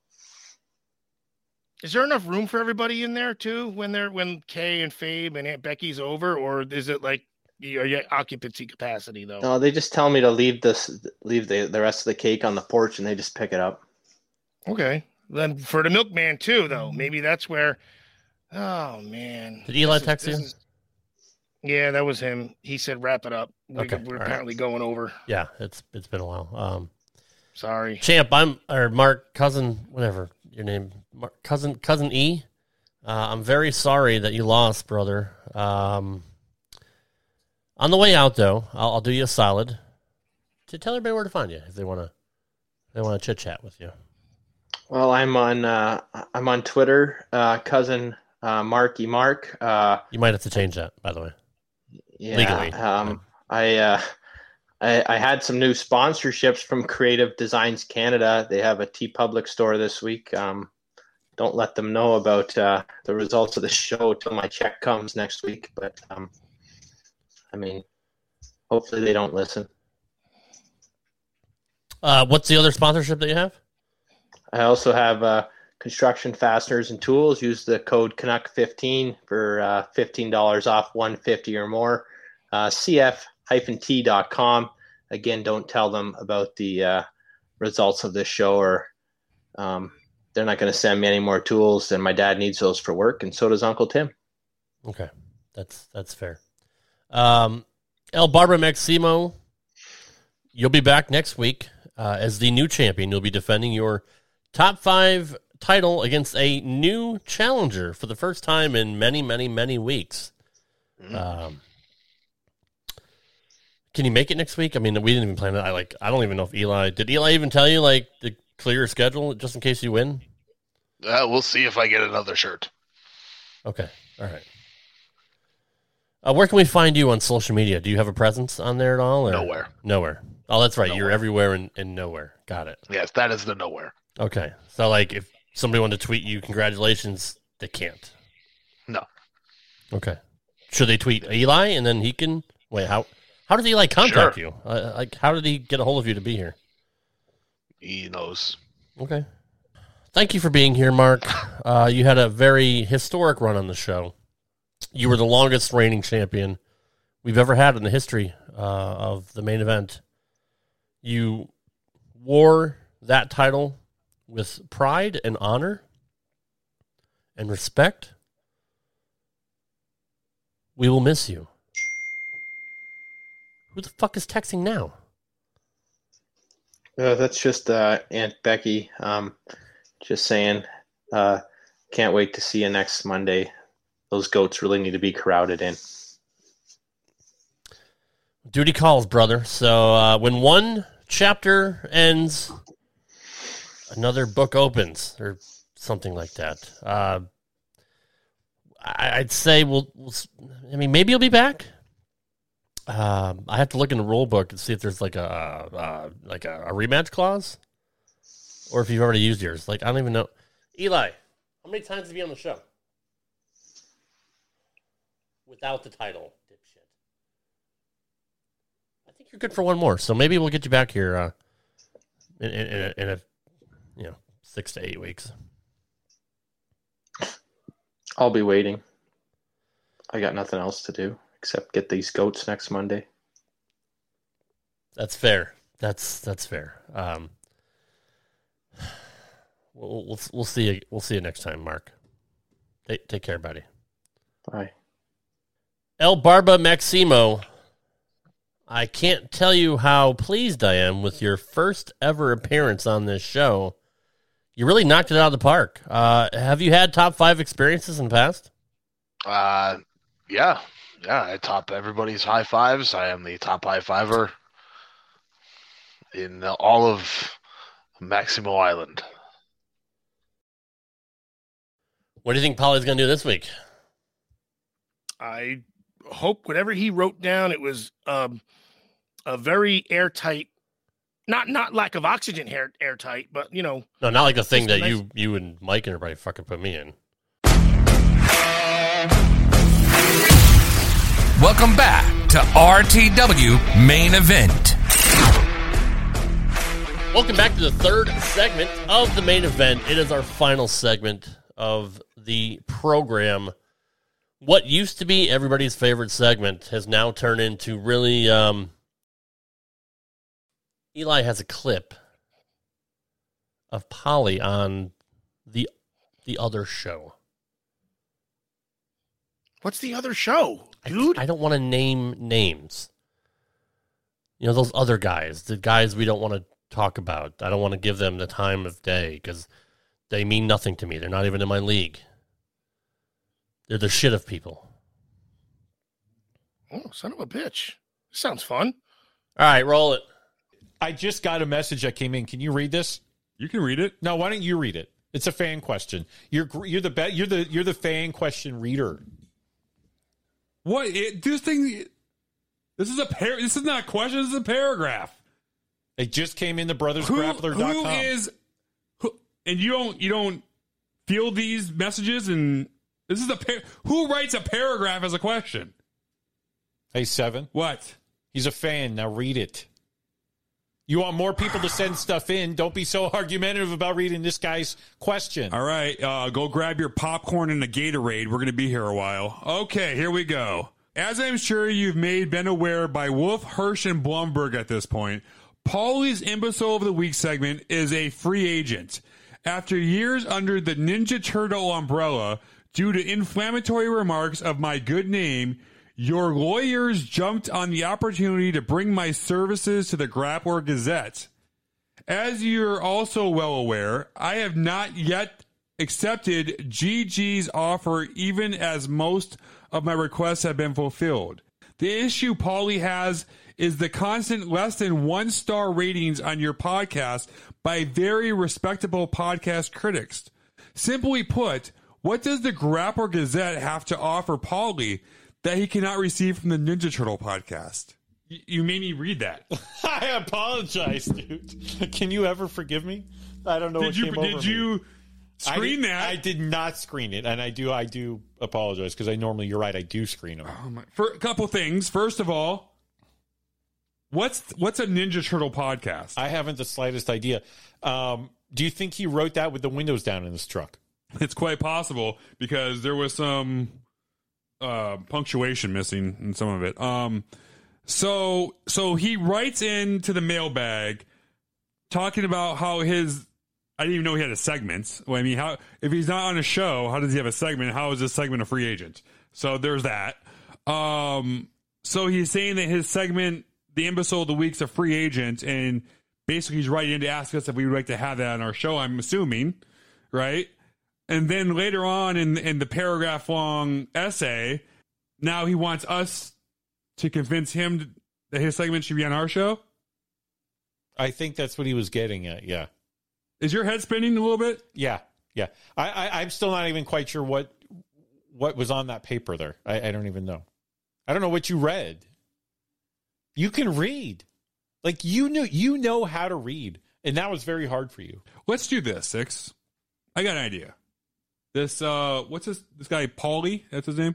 Is there enough room for everybody in there too when they're when Kay and Fabe and Aunt Becky's over, or is it like your, your occupancy capacity though? No, they just tell me to leave this, leave the, the rest of the cake on the porch, and they just pick it up. Okay, then for the milkman too, though, maybe that's where. Oh man, Did Eli This is- text this you? is- Yeah, that was him. He said, "Wrap it up." We, Okay, we're all right. apparently going over. Yeah, it's it's been a while. Um, Sorry. Champ, I'm or Mark, cousin, whatever your name, Mark, cousin, cousin E. Uh, I'm very sorry that you lost, brother. Um, on the way out, though, I'll, I'll do you a solid to tell everybody where to find you if they want to. They want to chit chat with you. Well, I'm on uh, I'm on Twitter, uh, cousin uh, Marky Mark. Uh, You might have to change that, by the way. yeah, Legally. Um, I, uh, I I had some new sponsorships from Creative Designs Canada. They have a TeePublic store this week. Um, don't let them know about uh, the results of the show till my check comes next week. But um, I mean, hopefully they don't listen. Uh, what's the other sponsorship that you have? I also have uh, construction fasteners and tools. Use the code Canuck fifteen for uh, fifteen dollars off one hundred fifty dollars or more. Uh, C F T dot com. Again, don't tell them about the uh, results of this show, or um, they're not going to send me any more tools, and my dad needs those for work, and so does Uncle Tim. Okay, that's that's fair. Um, El Barba Maximo, you'll be back next week uh, as the new champion. You'll be defending your top five title against a new challenger for the first time in many, many, many weeks. Um, can you make it next week? I mean, we didn't even plan it. I like. I don't even know if Eli did. Eli even tell you like to clear your schedule just in case you win? Uh, we'll see if I get another shirt. Okay, all right. Uh, where can we find you on social media? Do you have a presence on there at all? Or? Nowhere. Nowhere. Oh, that's right. You're Nowhere. everywhere and, and nowhere. Got it. Yes, that is the nowhere. Okay. So, like, if somebody wanted to tweet you, congratulations, they can't. No. Okay. Should they tweet Eli and then he can wait? How how did Eli contact Sure. you? Uh, like, how did he get a hold of you to be here? He knows. Okay. Thank you for being here, Mark. Uh, you had a very historic run on the show. You were the longest reigning champion we've ever had in the history uh, of the main event. You wore that title with pride and honor and respect. We will miss you. Who the fuck is texting now? Uh, that's just uh, Aunt Becky. Um, just saying, uh, can't wait to see you next Monday. Those goats really need to be crowded in. Duty calls, brother. So uh, when one chapter ends, another book opens, or something like that. Uh, I, I'd say we'll, we'll. I mean, maybe you'll be back. Um, I have to look in the rule book and see if there's like a uh, like a, a rematch clause, or if you've already used yours. Like I don't even know. Eli, how many times have you been on the show without the title, dipshit? I think you're good for one more, so maybe we'll get you back here uh, in, in, in, a, in a you know six to eight weeks. I'll be waiting. I got nothing else to do except get these goats next Monday. That's fair. That's that's fair. Um, we'll we'll we'll see you. We'll see you next time, Mark. Take take care, buddy. Bye. El Barba Maximo, I can't tell you how pleased I am with your first ever appearance on this show. You really knocked it out of the park. Uh, have you had top five experiences in the past? Uh, yeah. Yeah, I top everybody's high fives. I am the top high fiver in all of Maximo Island. What do you think Polly's going to do this week? I hope whatever he wrote down, it was um, a very airtight, not not lack of oxygen air, airtight, but, you know. No, not like the thing Just a that nice- you you and Mike and everybody fucking put me in. Welcome back to R T W Main Event. Welcome back to the third segment of the main event. It is our final segment of the program. What used to be everybody's favorite segment has now turned into really, um, Eli has a clip of Polly on the the other show. What's the other show, dude? I, I don't want to name names. You know, those other guys, the guys we don't want to talk about. I don't want to give them the time of day because they mean nothing to me. They're not even in my league. They're the shit of people. Oh, son of a bitch. Sounds fun. All right, roll it. I just got a message that came in. Can you read this? You can read it. No, why don't you read it? It's a fan question. You're you're the be- you're the you're the fan question reader. What? It, this thing. This is a par- This is not a question. This is a paragraph. It just came in the brothers Who, grappler dot com. who is? Who, and you don't you don't field these messages, and this is a par- who writes a paragraph as a question? Hey, Seven. What? He's a fan. Now read it. You want more people to send stuff in. Don't be so argumentative about reading this guy's question. All right, uh, go grab your popcorn and a Gatorade. We're going to be here a while. Okay, here we go. As I'm sure you've made been aware by Wolf, Hirsch, and Blumberg at this point, Paulie's Imbecile of the Week segment is a free agent. After years under the Ninja Turtle umbrella, due to inflammatory remarks of my good name, your lawyers jumped on the opportunity to bring my services to the Grappler Gazette. As you're also well aware, I have not yet accepted G G's offer, even as most of my requests have been fulfilled. The issue Paulie has is the constant less than one star ratings on your podcast by very respectable podcast critics. Simply put, what does the Grappler Gazette have to offer Paulie that he cannot receive from the Ninja Turtle podcast? Y- you made me read that. I apologize, dude. Can you ever forgive me? I don't know Did what you came over did me. you screen I did, that? I did not screen it, and I do I do apologize because I normally, you're right, I do screen them. Oh my, for a couple things. First of all, what's what's a Ninja Turtle podcast? I haven't the slightest idea. Um, do you think he wrote that with the windows down in his truck? It's quite possible because there was some uh, punctuation missing in some of it. Um, so so he writes into the mailbag talking about how his I didn't even know he had a segment. Well, I mean, how if he's not on a show, how does he have a segment? How is this segment a free agent? So there's that. Um, so he's saying that his segment, the Imbecile of the Week's a free agent, and basically he's writing in to ask us if we would like to have that on our show, I'm assuming, right? And then later on in in the paragraph long essay, now he wants us to convince him that his segment should be on our show. I think that's what he was getting at. Yeah, Is your head spinning a little bit? yeah, yeah. I, I I'm still not even quite sure what what was on that paper there. I, I don't even know. I don't know what you read. You can read, like you knew you know how to read, and that was very hard for you. Let's do this, Six. I got an idea. This uh what's this this guy Paulie, that's his name?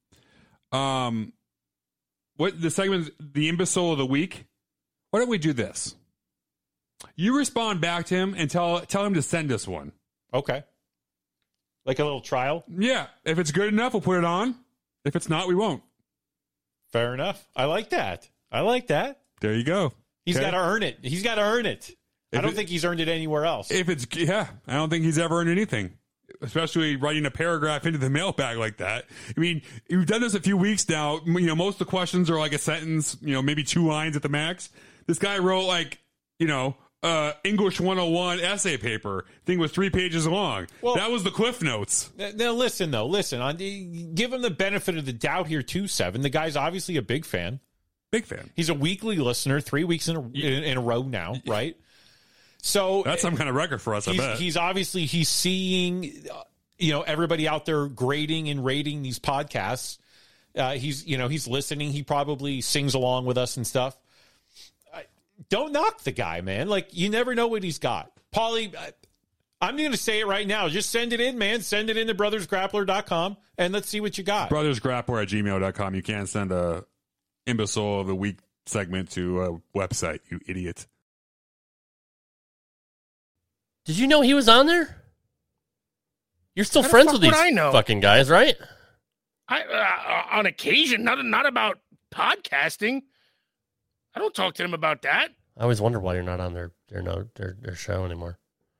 Um what the segment the Imbecile of the Week? Why don't we do this? You respond back to him and tell tell him to send us one. Okay, like a little trial. Yeah. If it's good enough, we'll put it on. If it's not, we won't. Fair enough. I like that. I like that. There you go. He's Okay. got to earn it. He's got to earn it. I If don't it- think he's earned it anywhere else. If it's yeah, I don't think he's ever earned anything. Especially writing a paragraph into the mailbag like that. I mean, you've done this a few weeks now. You know, most of the questions are like a sentence, you know, maybe two lines at the max. This guy wrote like, you know, uh, English one oh one essay paper. Thing was three pages long. Well- that was the Cliff Notes. Now, listen, though. Listen. On, give him the benefit of the doubt here, too, Seven. The guy's obviously a big fan. Big fan. He's a weekly listener, three weeks in a, in, in a row now, right? So That's some kind of record for us, I he's, bet. he's obviously he's seeing, uh, you know, everybody out there grading and rating these podcasts. Uh, he's you know he's listening. He probably sings along with us and stuff. I, don't knock the guy, man. Like you never know what he's got. Paulie, I, I'm going to say it right now. Just send it in, man. Send it in to brothers grappler dot com and let's see what you got. Brothersgrappler at gmail dot com. You can't send a Imbecile of the Week segment to a website, you idiot. Did you know he was on there? You're still How the friends fuck with these would I know? fucking guys, right? I uh, on occasion, not not about podcasting. I don't talk to them about that. I always wonder why you're not on their their no their, their show anymore.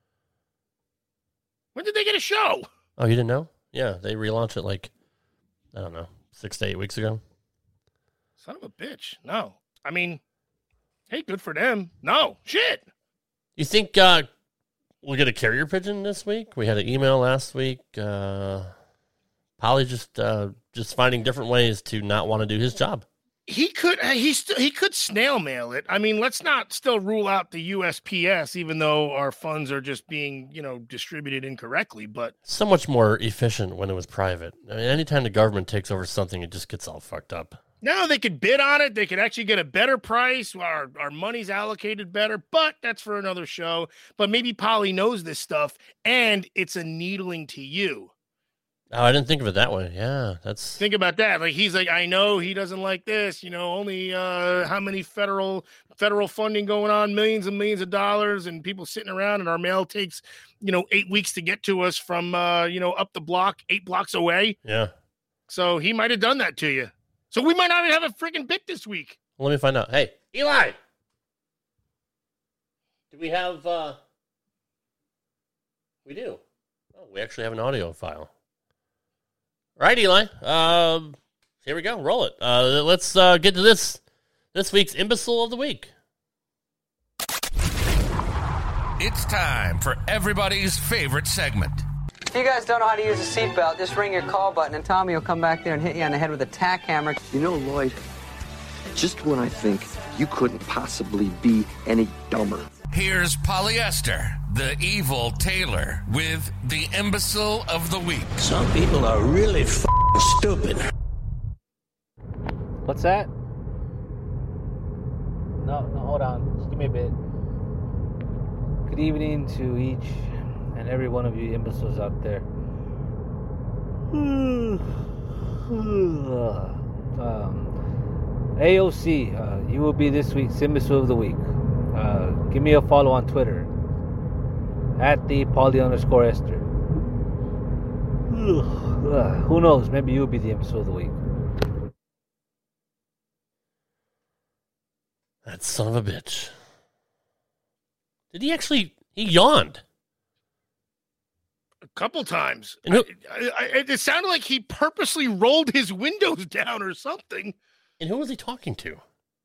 When did they get a show? Oh, you didn't know? Yeah, they relaunched it like I don't know, six to eight weeks ago. Son of a bitch. No. I mean, hey, good for them. No. Shit. You think uh, we'll get a carrier pigeon this week? We had an email last week. Uh, Polly just uh, just finding different ways to not want to do his job. He could he st- he could snail mail it. I mean, let's not still rule out the U S P S, even though our funds are just being, you know, distributed incorrectly. But So much more efficient when it was private. I mean, anytime the government takes over something, it just gets all fucked up. no, they could bid on it. They could actually get a better price. Our our money's allocated better, but that's for another show. But maybe Polly knows this stuff, and it's a needling to you. Oh, I didn't think of it that way. Yeah, that's Think about that. Like he's like, I know he doesn't like this. You know, only uh, how many federal federal funding going on, millions and millions of dollars, and people sitting around, and our mail takes, you know, eight weeks to get to us from, uh, you know, up the block, eight blocks away. yeah. So he might have done that to you. So we might not even have a freaking bit this week. Let me find out. Hey, Eli, do we have? uh We do. Oh, we actually have an audio file. All right, Eli. Um, here we go. Roll it. Uh, let's uh, get to this this week's imbecile of the week. It's time for everybody's favorite segment. If you guys don't know how to use a seatbelt, just ring your call button and Tommy will come back there and hit you on the head with a tack hammer. You know, Lloyd, just when I think you couldn't possibly be any dumber. Here's Polyester, the evil tailor, with the imbecile of the week. Some people are really f***ing stupid. What's that? No, no, hold on. Just give me a bit. Good evening to each and every one of you imbeciles out there. um, A O C, uh, you will be this week's imbecile of the week. Uh, give me a follow on Twitter at the Poly underscore Esther. Uh, who knows? Maybe you'll be the imbecile of the week. That son of a bitch. Did he actually? He yawned. A couple times. And who, I, I, it sounded like he purposely rolled his windows down or something. and who was he talking to?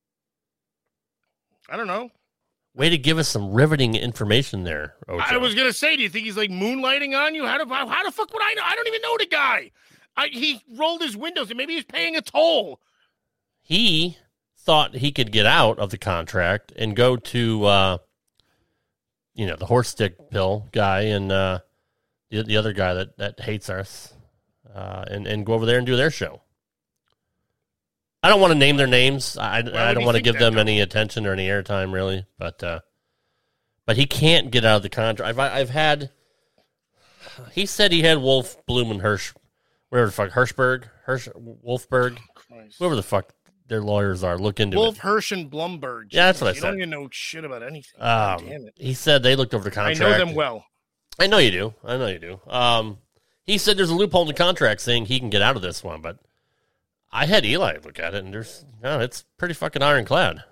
I don't know. Way to give us some riveting information there, Ocho. I was gonna say, do you think he's like moonlighting on you? How the how the fuck would I know? I don't even know the guy. I, he rolled his windows, and maybe he's paying a toll. He thought he could get out of the contract and go to, uh, you know, the horse stick pill guy and uh, the the other guy that, that hates us, uh, and and go over there and do their show. I don't want to name their names. I, I don't want to give them any attention or any airtime, really. But uh, but he can't get out of the contract. I've I've had. He said he had Wolf, Bloom, and Hirsch, whatever the fuck, Hirschberg, Hirsch, Wolfberg, Oh, whoever the fuck their lawyers are. Look into Wolf, it. Hirsch, and Blumberg. Yeah, that's what I you said. don't even know shit about anything. God Um, damn it. he said they looked over the I contract. know them well. I know you do. I know you do. Um, he said there's a loophole in the contract saying he can get out of this one, but I had Eli look at it, and there's no, it's pretty fucking ironclad.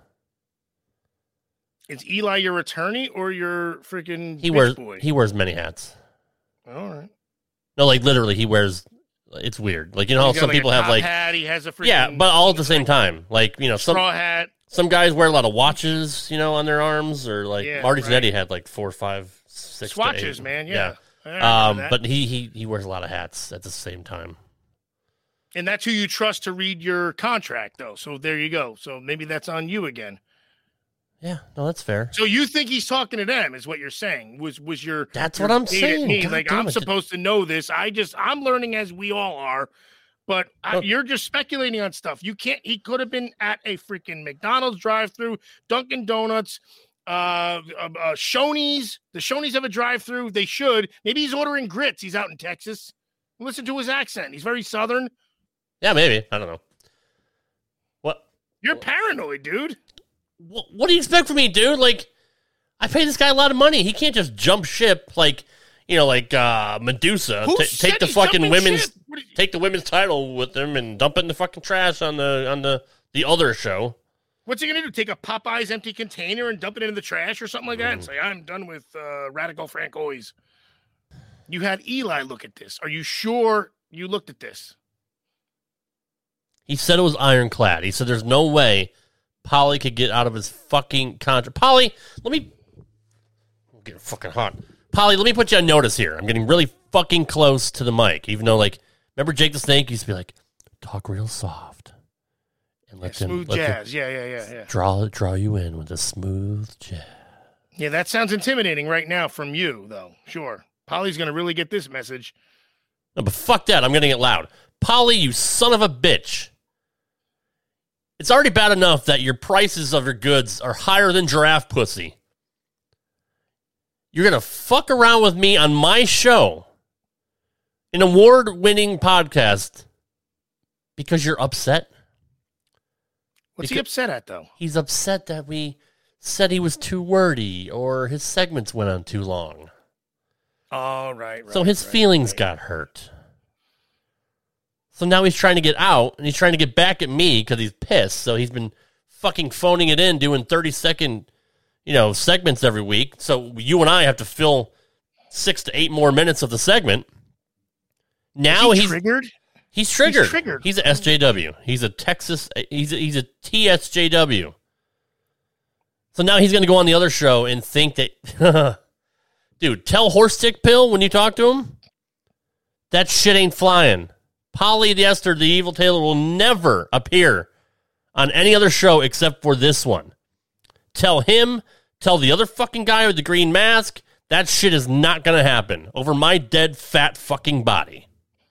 Is Eli your attorney or your freaking He bitch wears boy? he wears many hats. All right. No, like literally, he wears. It's weird. Like you know how He's got, some like, a people have top like hat. He has a freaking yeah, but all at the same time. Like you know some straw hat. some guys wear a lot of watches, you know, on their arms, or like Yeah, Marty right. Jannetty had like four, five, six to Swatches, eight. man. Yeah. I remember Um, that. but he he he wears a lot of hats at the same time. And that's who you trust to read your contract, though. So there you go. So maybe that's on you again. Yeah, no, that's fair. So you think he's talking to them, is what you're saying? Was was your That's your what I'm date at saying. me, God like damn I'm it. supposed to know this. I just I'm learning as we all are, but I, Look. you're just speculating on stuff. You can't. He could have been at a freaking McDonald's drive-through, Dunkin' Donuts, uh, uh, uh Shoney's. The Shoney's have a drive-through. They should. Maybe he's ordering grits. He's out in Texas. Listen to his accent. He's very Southern. Yeah, maybe. I don't know. What? You're paranoid, dude. What, what do you expect from me, dude? Like, I pay this guy a lot of money. He can't just jump ship. Like, you know, like uh, Medusa, Who t- said take the he's fucking jumping women's, ship? What did- take the women's title with them and dump it in the fucking trash on the on the the other show. What's he gonna do? Take a Popeye's empty container and dump it into the trash or something like that, and say, "I'm done with uh, Radical Francois." You had Eli look at this. Are you sure you looked at this? He said it was ironclad. He said there's no way Polly could get out of his fucking contract. Polly, let me... I'm getting fucking hot. Polly, let me put you on notice here. I'm getting really fucking close to the mic, even though, like, remember Jake the Snake used to be like, talk real soft. And let Yeah, them, smooth let jazz. them Yeah, yeah, yeah, yeah. Draw, draw you in with a smooth jazz. Yeah, that sounds intimidating right now from you, though. Sure. Polly's going to really get this message. No, but fuck that. I'm getting it loud. Polly, you son of a bitch. It's already bad enough that your prices of your goods are higher than giraffe pussy. You're going to fuck around with me on my show, an award-winning podcast, because you're upset? What's because he upset at, though? He's upset that we said he was too wordy or his segments went on too long. Oh, right, right. So his right, feelings right. got hurt. So now he's trying to get out, and he's trying to get back at me because he's pissed. So he's been fucking phoning it in, doing thirty-second, you know, segments every week. So you and I have to fill six to eight more minutes of the segment. Now Is he he's triggered. He's triggered. He's triggered. He's a S J W. He's a Texas. He's a, he's a T S J W. So now he's going to go on the other show and think that, dude, tell Horse Stick Pill when you talk to him, that shit ain't flying. Polly the Esther, the Evil Taylor, will never appear on any other show except for this one. Tell him, tell the other fucking guy with the green mask, that shit is not going to happen over my dead, fat fucking body.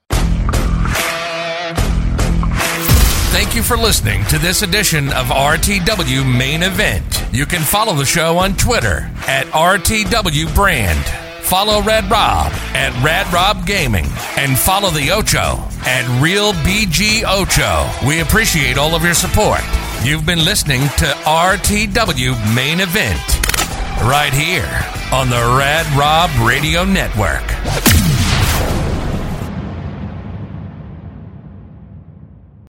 Thank you for listening to this edition of R T W Main Event. You can follow the show on Twitter at R T W Brand. Follow Rad Rob at Rad Rob Gaming. And follow the Ocho at Real B G Ocho. We appreciate all of your support. You've been listening to R T W Main Event right here on the Rad Rob Radio Network.